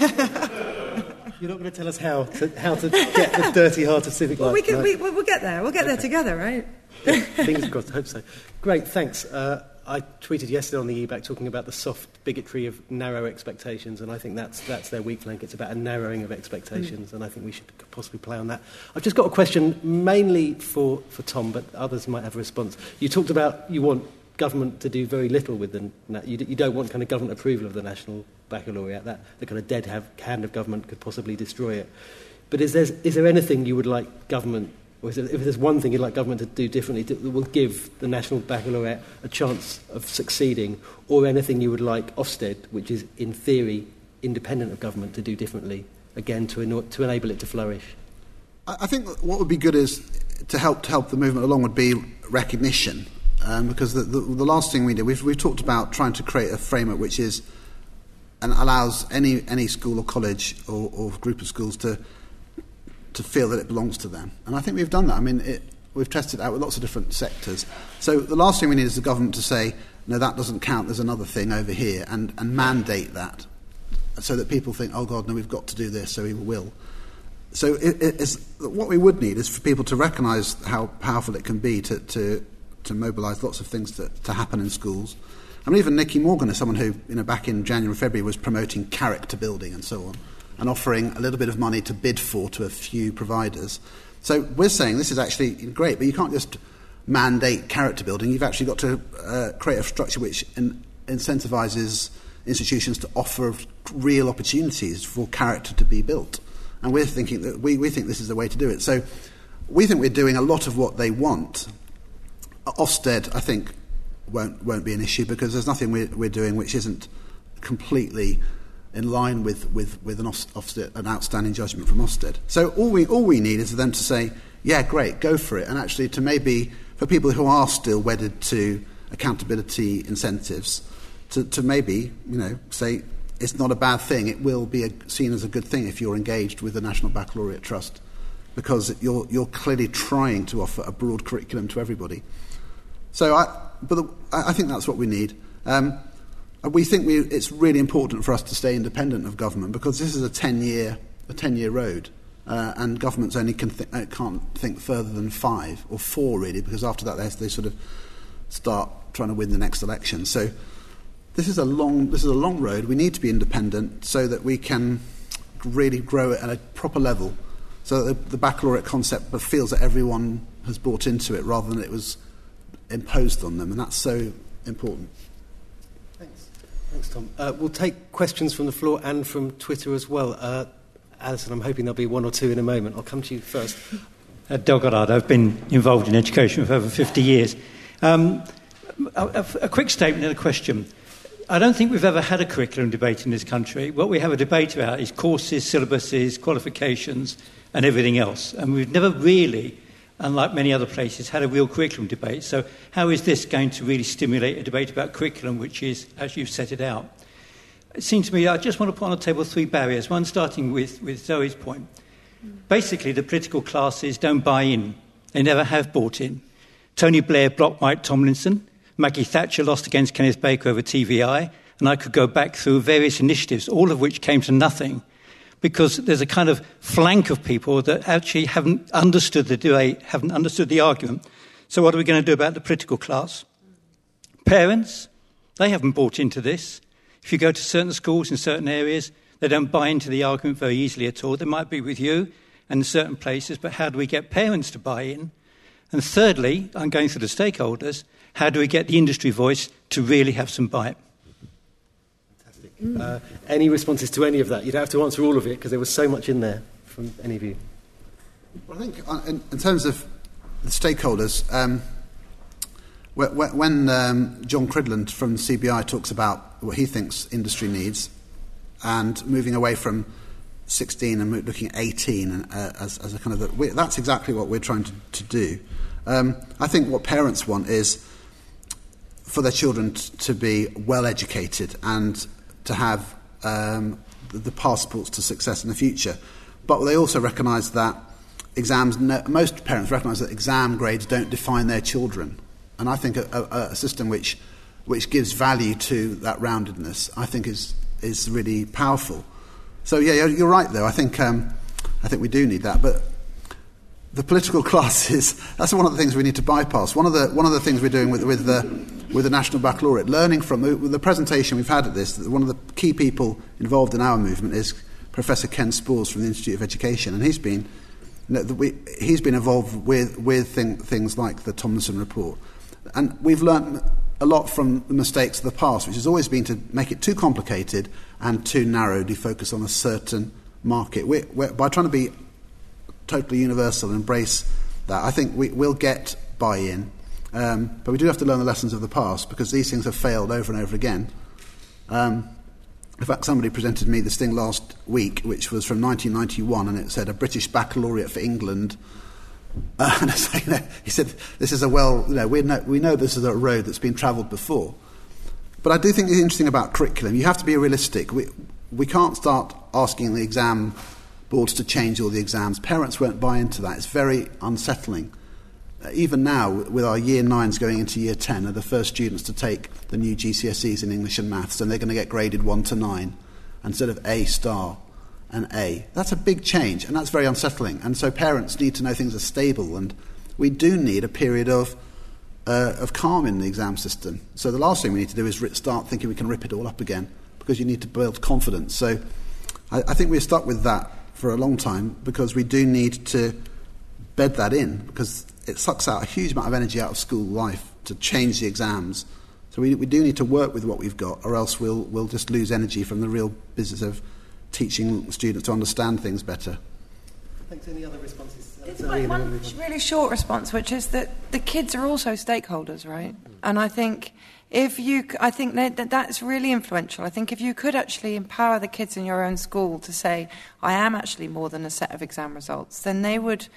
You're not going to tell us how to get the dirty heart of civic life. We'll get there. We'll get there together, right? Yeah, fingers crossed. I hope so. Great, thanks. I tweeted yesterday on the EBAC talking about the soft bigotry of narrow expectations, and I think that's their weak link. It's about a narrowing of expectations, and I think we should possibly play on that. I've just got a question mainly for Tom, but others might have a response. You talked about you want government to do very little with you don't want kind of government approval of the National Baccalaureate. That the kind of dead hand of government could possibly destroy it. But is there anything you would like government, or if there's one thing you'd like government to do differently that will give the National Baccalaureate a chance of succeeding, or anything you would like Ofsted, which is in theory independent of government, to do differently, again to enable it to flourish? I think what would be good is to help the movement along would be recognition. Because the last thing we did, we've talked about trying to create a framework which is and allows any school or college or group of schools to feel that it belongs to them. And I think we've done that. I mean, we've tested it out with lots of different sectors. So the last thing we need is the government to say, no, that doesn't count, there's another thing over here, and mandate that so that people think, oh, God, no, we've got to do this, so we will. So what we would need is for people to recognise how powerful it can be to mobilise lots of things to happen in schools. I mean, even Nicky Morgan is someone who, back in January, February, was promoting character building and so on, and offering a little bit of money to bid for to a few providers. So we're saying this is actually great, but you can't just mandate character building. You've actually got to create a structure which incentivises institutions to offer real opportunities for character to be built. And we're thinking that we think this is the way to do it. So we think we're doing a lot of what they want. Ofsted, I think, won't be an issue because there's nothing we're doing which isn't completely in line with an Ofsted, an outstanding judgment from Ofsted. So all we need is for them to say, yeah, great, go for it, and actually to maybe for people who are still wedded to accountability incentives, to maybe say it's not a bad thing. It will be seen as a good thing if you're engaged with the National Baccalaureate Trust, because you're clearly trying to offer a broad curriculum to everybody. So I think that's what we need. We think it's really important for us to stay independent of government because this is a 10-year road, and governments only can't think further than 5 or 4 really, because after that they sort of start trying to win the next election. So this is a long road. We need to be independent so that we can really grow it at a proper level, so that the baccalaureate concept feels that everyone has bought into it rather than it was imposed on them, and that's so important. Thanks, Tom. We'll take questions from the floor and from Twitter as well. Alison, I'm hoping there'll be 1 or 2 in a moment. I'll come to you first. Del Goddard, I've been involved in education for over 50 years. A quick statement and a question. I don't think we've ever had a curriculum debate in this country. What we have a debate about is courses, syllabuses, qualifications, and everything else. And we've never really, unlike many other places, had a real curriculum debate. So how is this going to really stimulate a debate about curriculum, which is, as you've set it out? It seems to me, I just want to put on the table 3 barriers, one starting with Zoe's point. Basically, the political classes don't buy in. They never have bought in. Tony Blair blocked Mike Tomlinson. Maggie Thatcher lost against Kenneth Baker over TVI. And I could go back through various initiatives, all of which came to nothing, because there's a kind of flank of people that actually haven't understood the debate, haven't understood the argument. So what are we going to do about the political class? Parents, they haven't bought into this. If you go to certain schools in certain areas, they don't buy into the argument very easily at all. They might be with you and in certain places, but how do we get parents to buy in? And thirdly, I'm going through the stakeholders, how do we get the industry voice to really have some bite? Fantastic. Any responses to any of that? You don't have to answer all of it because there was so much in there from any of you. Well, I think in terms of the stakeholders, when John Cridland from CBI talks about what he thinks industry needs and moving away from 16 and looking at 18 as a kind of... that's exactly what we're trying to do. I think what parents want is for their children to be well educated and to have the passports to success in the future. But they also recognise that most parents recognise that exam grades don't define their children. And I think a system which gives value to that roundedness, I think is really powerful. So yeah, you're right though. I think we do need that. But the political classes, that's one of the things we need to bypass. One of the things we're doing with the National Baccalaureate, learning from the presentation we've had at this, one of the key people involved in our movement is Professor Ken Spores from the Institute of Education, and he's been involved with things like the Tomlinson report. And we've learnt a lot from the mistakes of the past, which has always been to make it too complicated and too narrowly focus on a certain market. By trying to be totally universal and embrace that, I think we'll get buy-in. But we do have to learn the lessons of the past because these things have failed over and over again. In fact, somebody presented me this thing last week, which was from 1991, and it said a British baccalaureate for England. And he said, "This is we know this is a road that's been travelled before." But I do think it's interesting about curriculum. You have to be realistic. We can't start asking the exam boards to change all the exams. Parents won't buy into that. It's very unsettling. Even now, with our Year 9s going into Year 10, are the first students to take the new GCSEs in English and Maths, and they're going to get graded 1 to 9 instead of A star and A. That's a big change, and that's very unsettling. And so parents need to know things are stable, and we do need a period of calm in the exam system. So the last thing we need to do is start thinking we can rip it all up again, because you need to build confidence. So I think we're stuck with that for a long time, because we do need to bed that in, because it sucks out a huge amount of energy out of school life to change the exams. So we do need to work with what we've got, or else we'll just lose energy from the real business of teaching students to understand things better. Thanks. Any other responses? It's one really short response, which is that the kids are also stakeholders, right? And I think that's really influential. I think if you could actually empower the kids in your own school to say, I am actually more than a set of exam results, then they would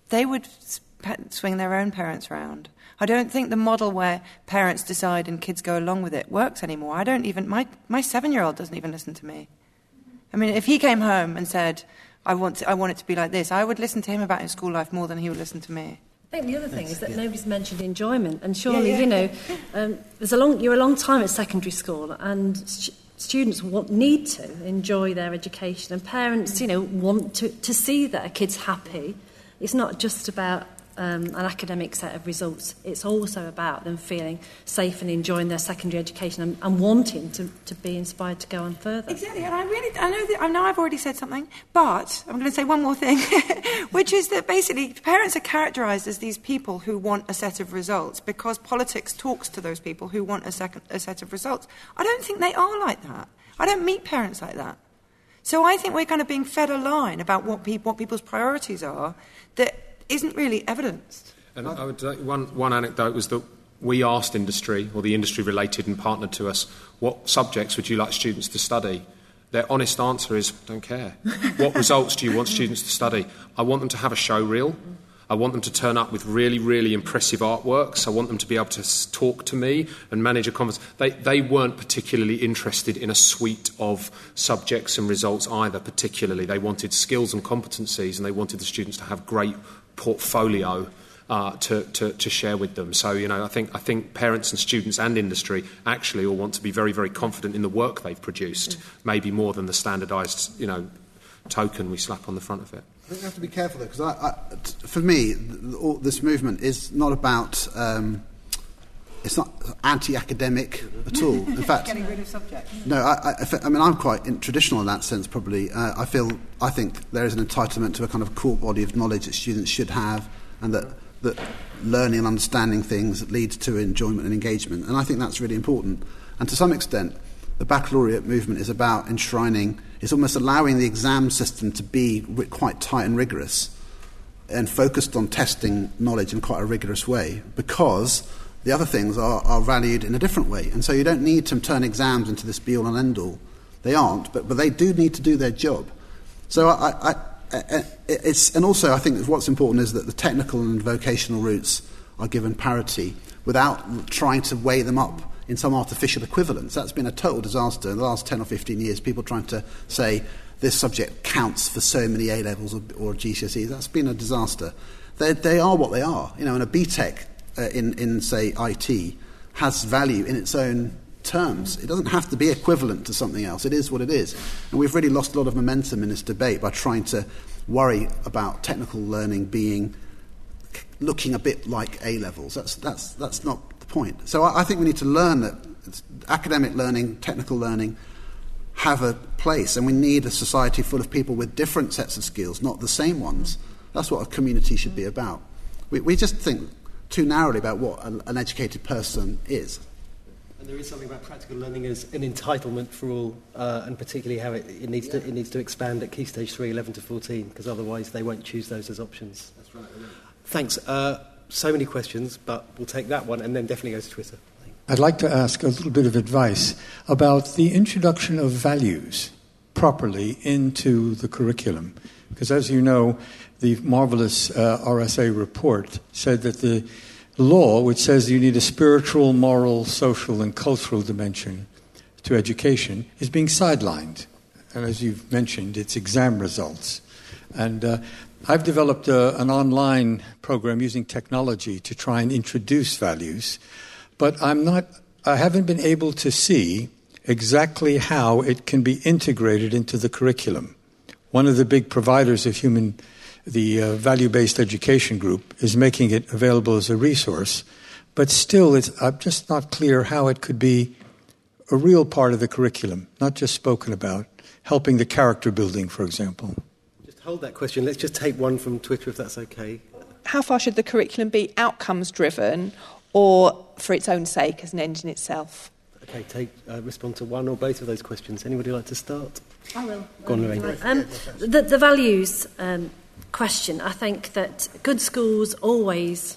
swing their own parents around. I don't think the model where parents decide and kids go along with it works anymore. My 7-year-old doesn't even listen to me. I mean, if he came home and said, I want it to be like this, I would listen to him about his school life more than he would listen to me. I think the other thing is that nobody's mentioned enjoyment, and surely, you're a long time at secondary school, and students need to enjoy their education, and parents, want to see their kids happy. It's not just about an academic set of results. It's also about them feeling safe and enjoying their secondary education and wanting to be inspired to go on further. Exactly, and I know I've already said something, but I'm going to say one more thing, which is that basically parents are characterised as these people who want a set of results because politics talks to those people who want a set of results. I don't think they are like that. I don't meet parents like that. So I think we're kind of being fed a line about what people's priorities are that isn't really evidenced. And I would one anecdote was that we asked industry, or the industry related and partnered to us, what subjects would you like students to study? Their honest answer is, don't care. What results do you want students to study? I want them to have a show reel. I want them to turn up with really, really impressive artworks. I want them to be able to talk to me and manage a conversation. They weren't particularly interested in a suite of subjects and results either, particularly. They wanted skills and competencies, and they wanted the students to have great portfolio to share with them. So, I think parents and students and industry actually all want to be very, very confident in the work they've produced, maybe more than the standardised, token we slap on the front of it. I think you have to be careful though, because for me, this movement is not about. It's not anti-academic at all. In fact, getting rid of subjects. No, I mean I'm quite traditional in that sense. Probably, I think there is an entitlement to a kind of core body of knowledge that students should have, and that learning and understanding things leads to enjoyment and engagement. And I think that's really important. And to some extent, the baccalaureate movement is about enshrining. It's almost allowing the exam system to be quite tight and rigorous, and focused on testing knowledge in quite a rigorous way, because the other things are valued in a different way. And so you don't need to turn exams into this be-all and end-all. They aren't, but they do need to do their job. So and also I think what's important is that the technical and vocational routes are given parity without trying to weigh them up in some artificial equivalence. That's been a total disaster in the last 10 or 15 years, people trying to say this subject counts for so many A-levels or GCSEs. That's been a disaster. They are what they are. And a BTEC in say, IT has value in its own terms. It doesn't have to be equivalent to something else. It is what it is. And we've really lost a lot of momentum in this debate by trying to worry about technical learning looking a bit like A-levels. That's not the point. So I think we need to learn that academic learning, technical learning have a place, and we need a society full of people with different sets of skills, not the same ones. That's what a community should be about. We just think too narrowly about what an educated person is. And there is something about practical learning as an entitlement for all, and particularly how it needs to expand at Key Stage 3, 11 to 14, because otherwise they won't choose those as options. That's right. Yeah. Thanks. So many questions, but we'll take that one and then definitely go to Twitter. I'd like to ask a little bit of advice about the introduction of values properly into the curriculum. Because as you know, the marvelous RSA report said that the law, which says you need a spiritual, moral, social, and cultural dimension to education, is being sidelined. And as you've mentioned, it's exam results. And I've developed an online program using technology to try and introduce values, but I haven't been able to see exactly how it can be integrated into the curriculum. One of the big providers of the value-based education group is making it available as a resource, but still I'm just not clear how it could be a real part of the curriculum, not just spoken about, helping the character building, for example. Just hold that question. Let's just take one from Twitter, if that's okay. How far should the curriculum be outcomes-driven or for its own sake as an end in itself? Okay, respond to one or both of those questions. Anybody like to start? I will. Go on, Lorraine. The values question, I think that good schools always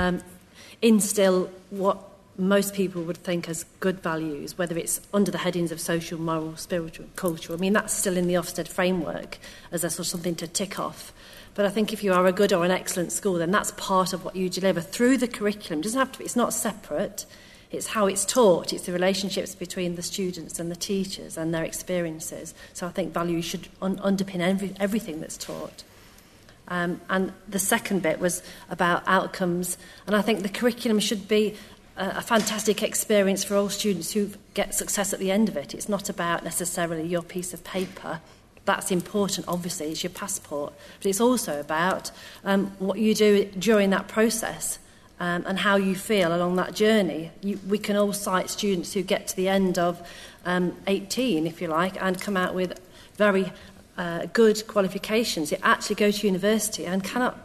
instill what most people would think as good values, whether it's under the headings of social, moral, spiritual, cultural. I mean, that's still in the Ofsted framework as a sort of something to tick off. But I think if you are a good or an excellent school, then that's part of what you deliver through the curriculum. It doesn't have to be, it's not separate. It's how it's taught. It's the relationships between the students and the teachers and their experiences. So I think values should underpin everything that's taught. And the second bit was about outcomes. And I think the curriculum should be a fantastic experience for all students who get success at the end of it. It's not about necessarily your piece of paper. That's important, obviously, it's your passport. But it's also about what you do during that process and how you feel along that journey. We can all cite students who get to the end of 18, if you like, and come out with very good qualifications. They actually go to university and cannot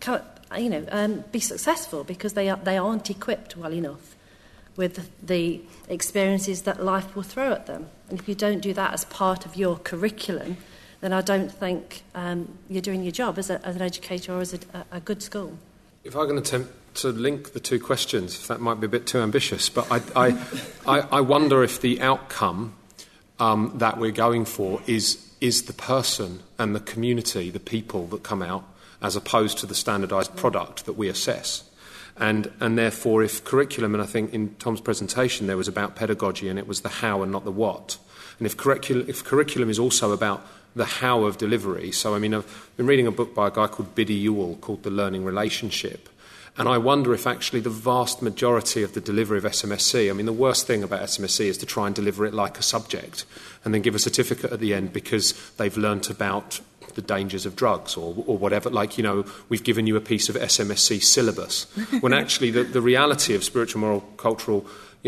be successful because they aren't equipped well enough with the experiences that life will throw at them. And if you don't do that as part of your curriculum, then I don't think you're doing your job as an educator or as a good school. If I can attempt to link the two questions, if that might be a bit too ambitious, but I wonder if the outcome that we're going for is the person and the community, the people that come out, as opposed to the standardised product that we assess. And therefore, if curriculum, and I think in Tom's presentation there was about pedagogy and it was the how and not the what, and if curriculum is also about the how of delivery, so I mean, I've been reading a book by a guy called Biddy Ewell called The Learning Relationship, and I wonder if actually the vast majority of the delivery of SMSC, I mean, the worst thing about SMSC is to try and deliver it like a subject and then give a certificate at the end because they've learnt about the dangers of drugs or whatever, like, you know, we've given you a piece of SMSC syllabus, when actually the reality of spiritual, moral, cultural,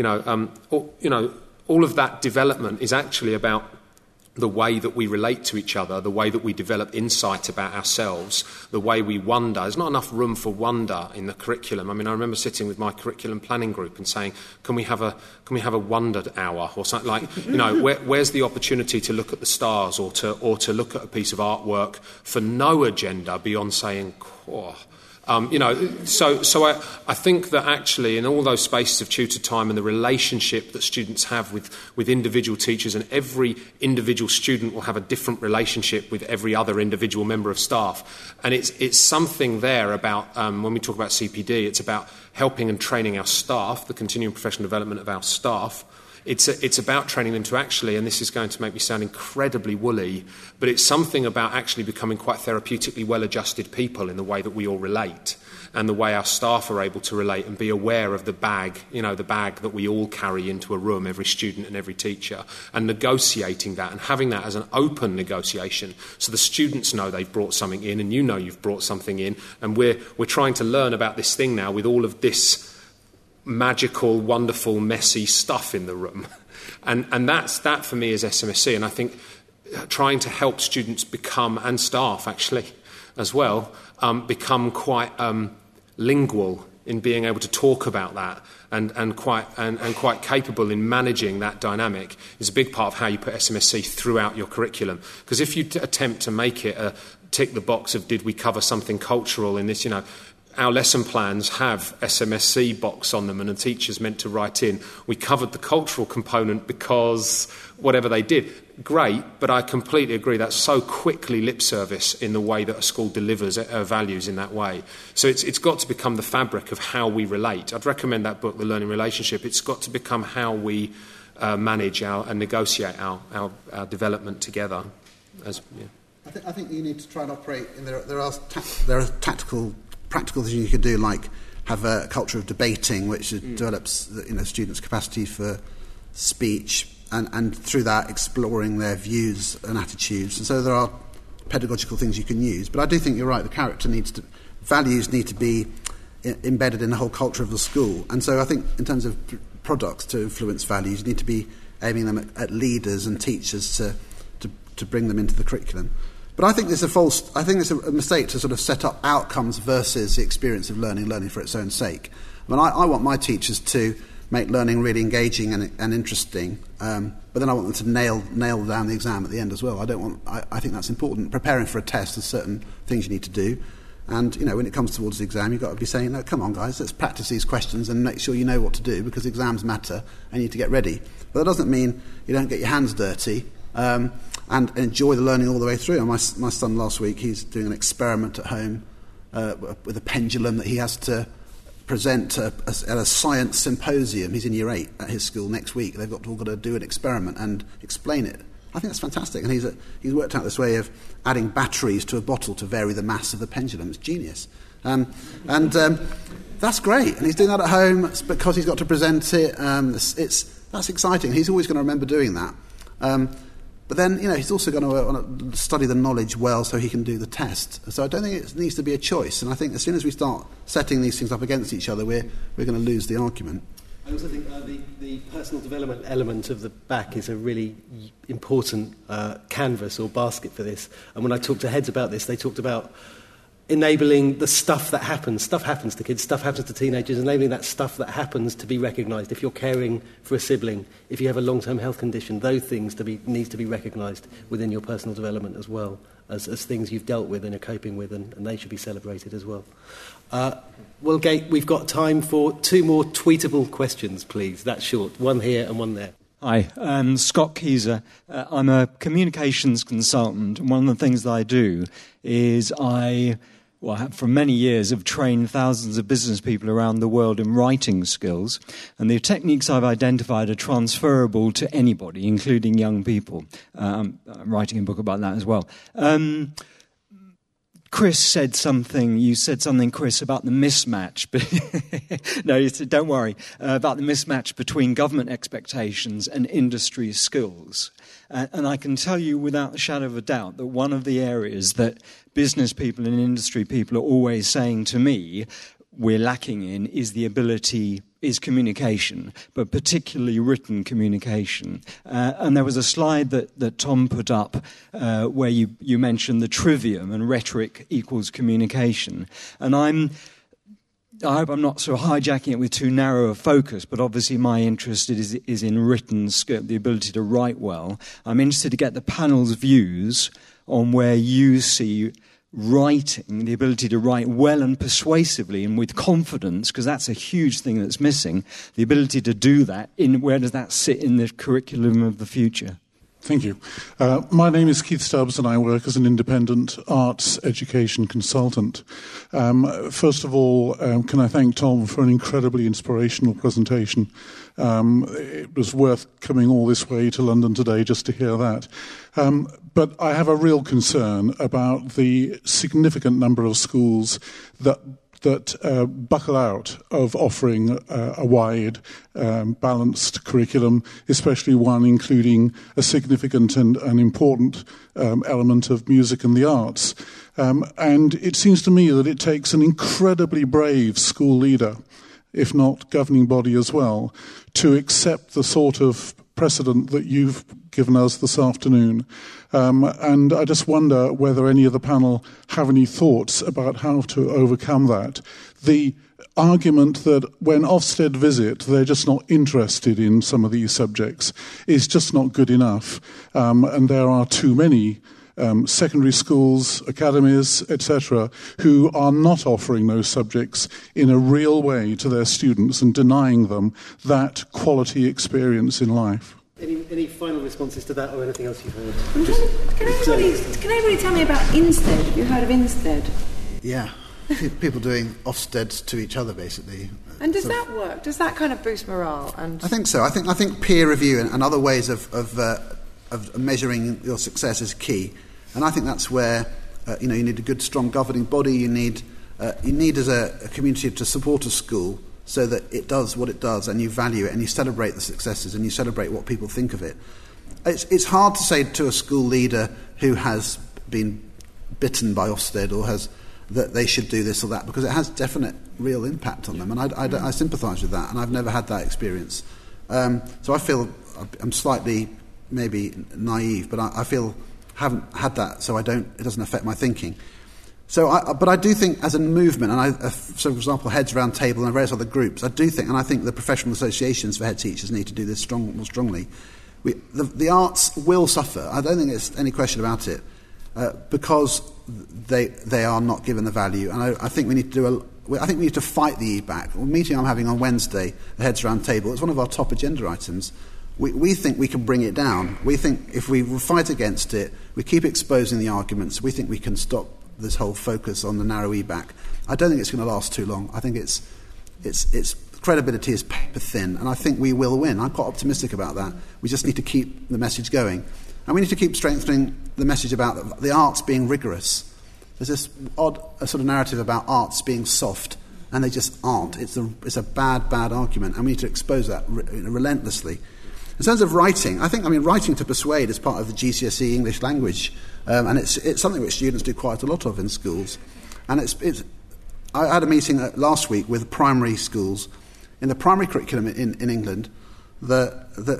all of that development is actually about the way that we relate to each other, the way that we develop insight about ourselves, the way we wonder. There's not enough room for wonder in the curriculum. I mean, I remember sitting with my curriculum planning group and saying, can we have a wondered hour or something, like, you know, where's the opportunity to look at the stars or to look at a piece of artwork for no agenda beyond saying, oh. So I think that actually in all those spaces of tutor time and the relationship that students have with individual teachers, and every individual student will have a different relationship with every other individual member of staff, and it's something there about, when we talk about CPD, it's about helping and training our staff, the continuing professional development of our staff. It's about training them to actually, and this is going to make me sound incredibly woolly, but it's something about actually becoming quite therapeutically well-adjusted people in the way that we all relate, and the way our staff are able to relate and be aware of the bag, you know, the bag that we all carry into a room, every student and every teacher, and negotiating that and having that as an open negotiation, so the students know they've brought something in and you know you've brought something in, and we're trying to learn about this thing now with all of this magical, wonderful, messy stuff in the room. And that for me is SMSC. And I think trying to help students become, and staff actually as well, become quite lingual in being able to talk about that and quite capable in managing that dynamic is a big part of how you put SMSC throughout your curriculum. Because if you attempt to make it a tick the box of did we cover something cultural in this, you know, our lesson plans have SMSC box on them and the teacher's meant to write in, we covered the cultural component because whatever they did. Great, but I completely agree that's so quickly lip service in the way that a school delivers values in that way. So it's got to become the fabric of how we relate. I'd recommend that book, The Learning Relationship. It's got to become how we manage and negotiate our development together. I think you need to try and operate, and there are practical things you could do, like have a culture of debating, which develops students' capacity for speech, and through that exploring their views and attitudes. And so there are pedagogical things you can use. But I do think you're right, values need to be embedded in the whole culture of the school. And so I think in terms of products to influence values, you need to be aiming them at leaders and teachers to bring them into the curriculum. But I think it's a mistake to sort of set up outcomes versus the experience of learning for its own sake. I mean, I want my teachers to make learning really engaging and interesting, but then I want them to nail down the exam at the end as well. I think that's important. Preparing for a test, there's certain things you need to do. And, you know, when it comes towards the exam, you've got to be saying, no, come on, guys, let's practice these questions and make sure you know what to do, because exams matter and you need to get ready. But that doesn't mean you don't get your hands dirty. And enjoy the learning all the way through. And my son last week, he's doing an experiment at home with a pendulum that he has to present at a science symposium. He's in Year 8 at his school next week. They've all got to do an experiment and explain it. I think that's fantastic. And he's worked out this way of adding batteries to a bottle to vary the mass of the pendulum. It's genius. That's great. And he's doing that at home because he's got to present it. That's exciting. He's always going to remember doing that. But then, you know, he's also going to study the knowledge well so he can do the test. So I don't think it needs to be a choice. And I think as soon as we start setting these things up against each other, we're going to lose the argument. I also think the personal development element of the back is a really important canvas or basket for this. And when I talked to heads about this, they talked about enabling the stuff that happens. Stuff happens to kids, stuff happens to teenagers, enabling that stuff that happens to be recognised. If you're caring for a sibling, if you have a long-term health condition, those things needs to be recognised within your personal development as well, as things you've dealt with and are coping with, and they should be celebrated as well. Well, Gate, we've got time for 2 more tweetable questions, please. That's short. One here and one there. Hi, Scott Keyser. I'm a communications consultant, and one of the things that I do is for many years have trained thousands of business people around the world in writing skills, and the techniques I've identified are transferable to anybody, including young people. I'm writing a book about that as well. Chris said something, Chris, about the mismatch. No, you said, don't worry, about the mismatch between government expectations and industry skills. And I can tell you without a shadow of a doubt that one of the areas that business people and industry people are always saying to me we're lacking in is communication, but particularly written communication. And there was a slide that Tom put up where you mentioned the trivium and rhetoric equals communication. And I hope I'm not sort of hijacking it with too narrow a focus, but obviously my interest is in written skill, the ability to write well. I'm interested to get the panel's views on where you see writing, the ability to write well and persuasively and with confidence, because that's a huge thing that's missing, the ability to do that, where does that sit in the curriculum of the future? Thank you. My name is Keith Stubbs and I work as an independent arts education consultant. First of all, can I thank Tom for an incredibly inspirational presentation. It was worth coming all this way to London today just to hear that. But I have a real concern about the significant number of schools that buckle out of offering a wide, balanced curriculum, especially one including a significant and important element of music and the arts. And it seems to me that it takes an incredibly brave school leader, if not governing body as well, to accept the sort of precedent that you've given us this afternoon. And I just wonder whether any of the panel have any thoughts about how to overcome that. The argument that when Ofsted visit, they're just not interested in some of these subjects is just not good enough. And there are too many secondary schools, academies, etc., who are not offering those subjects in a real way to their students and denying them that quality experience in life. Any final responses to that or anything else you've heard? Can anybody tell me about Instead? Have you heard of Instead? Yeah. People doing Ofsteds to each other, basically. And does that work? Does that kind of boost morale? And I think so. I think peer review and other ways of measuring your success is key. And I think that's where you need a good, strong governing body. You need as a community to support a school so that it does what it does, and you value it, and you celebrate the successes, and you celebrate what people think of it. It's hard to say to a school leader who has been bitten by Ofsted or that they should do this or that, because it has definite real impact on them, and I sympathise with that, and I've never had that experience. So I feel I'm slightly maybe naive, but I feel haven't had that, so it doesn't affect my thinking. But I do think as a movement, and so for example, Heads Round Table and various other groups, I think the professional associations for head teachers need to do this more strongly. The arts will suffer. I don't think there's any question about it, because they are not given the value. And I think we need to we need to fight the EBAC. The meeting I'm having on Wednesday, the Heads Round Table, it's one of our top agenda items. We think we can bring it down. We think if we fight against it, we keep exposing the arguments, we think we can stop this whole focus on the narrow EBAC. I don't think it's going to last too long. I think its credibility is paper thin, and I think we will win. I'm quite optimistic about that. We just need to keep the message going. And we need to keep strengthening the message about the arts being rigorous. There's this odd sort of narrative about arts being soft, and they just aren't. It's a bad argument, and we need to expose that relentlessly. In terms of writing, writing to persuade is part of the GCSE English language, and it's something which students do quite a lot of in schools. And I had a meeting last week with primary schools. In the primary curriculum in England, the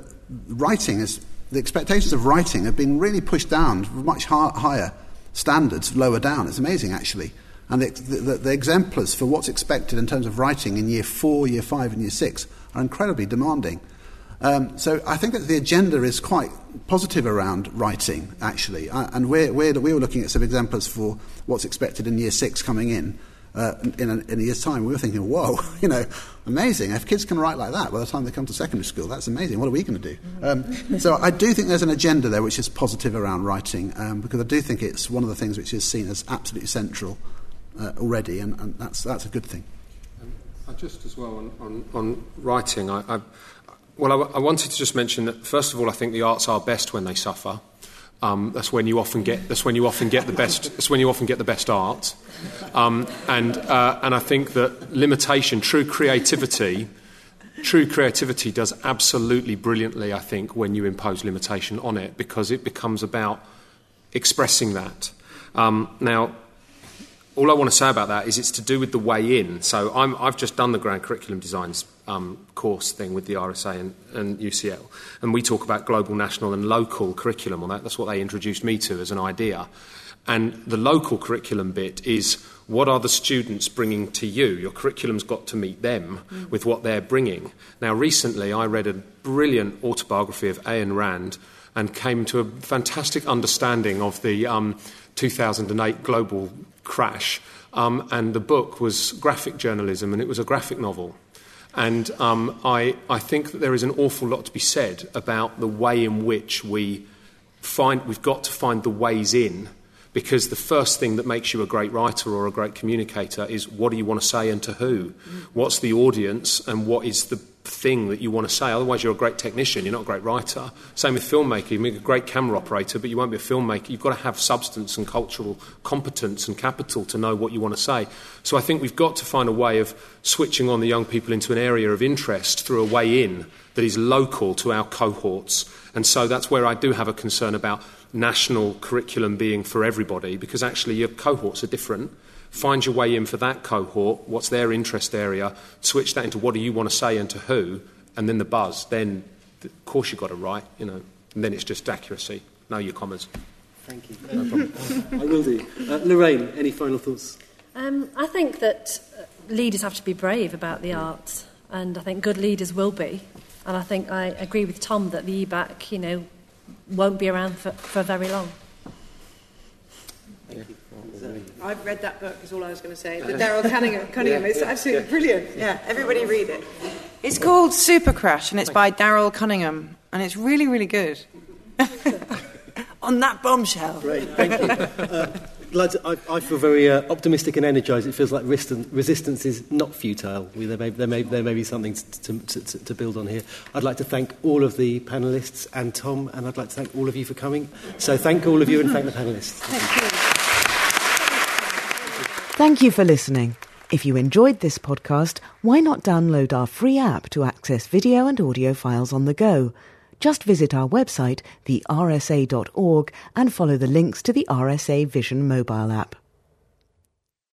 expectations of writing have been really pushed down to much higher standards, lower down. It's amazing, actually. And the exemplars for what's expected in terms of writing in year 4, year 5 and year 6 are incredibly demanding. So I think that the agenda is quite positive around writing, actually. And we were looking at some exemplars for what's expected in year 6 coming in a year's time. We were thinking, whoa, amazing. If kids can write like that by the time they come to secondary school, that's amazing. What are we going to do? So I do think there's an agenda there which is positive around writing, because I do think it's one of the things which is seen as absolutely central already, and that's a good thing. Just as well on writing, I wanted to just mention that first of all, I think the arts are best when they suffer. That's when you often get the best. That's when you often get the best art. And I think that limitation, true creativity does absolutely brilliantly. I think when you impose limitation on it, because it becomes about expressing that. Now, all I want to say about that is it's to do with the way in. So I've just done the Grand Curriculum Designs course thing with the RSA and UCL, and we talk about global, national and local curriculum on that. That's what they introduced me to as an idea. And the local curriculum bit is, what are the students bringing to you? Your curriculum's got to meet them with what they're bringing. Now, recently I read a brilliant autobiography of Ayn Rand and came to a fantastic understanding of the 2008 global crash, and the book was graphic journalism, and it was a graphic novel. And I think that there is an awful lot to be said about the way in which we've got to find the ways in, because the first thing that makes you a great writer or a great communicator is, what do you want to say and to who? What's the audience and what is the thing that you want to say? Otherwise you're a great technician, you're not a great writer. Same with filmmaking. You make a great camera operator, but you won't be a filmmaker. You've got to have substance and cultural competence and capital to know what you want to say. So I think we've got to find a way of switching on the young people into an area of interest through a way in that is local to our cohorts. And so that's where I do have a concern about national curriculum being for everybody, because actually your cohorts are different. Find your way in for that cohort, what's their interest area, switch that into what do you want to say and to who, and then the buzz. Then, of course, you've got to write, and then it's just accuracy. Know your commas. Thank you. No problem. I will do. Lorraine, any final thoughts? I think that leaders have to be brave about the arts, and I think good leaders will be. And I think I agree with Tom that the EBAC, won't be around for very long. Thank you. I've read that book, is all I was going to say. The Daryl Cunningham. It's absolutely brilliant. Yeah, everybody read it. It's called Super Crash, and it's by Daryl Cunningham, and it's really, really good. On that bombshell. Great, thank you. I feel very optimistic and energised. It feels like resistance is not futile. There may be something to build on here. I'd like to thank all of the panellists and Tom, and I'd like to thank all of you for coming. So thank all of you and thank the panellists. Thank you. Thank you for listening. If you enjoyed this podcast, why not download our free app to access video and audio files on the go? Just visit our website, thersa.org, and follow the links to the RSA Vision mobile app.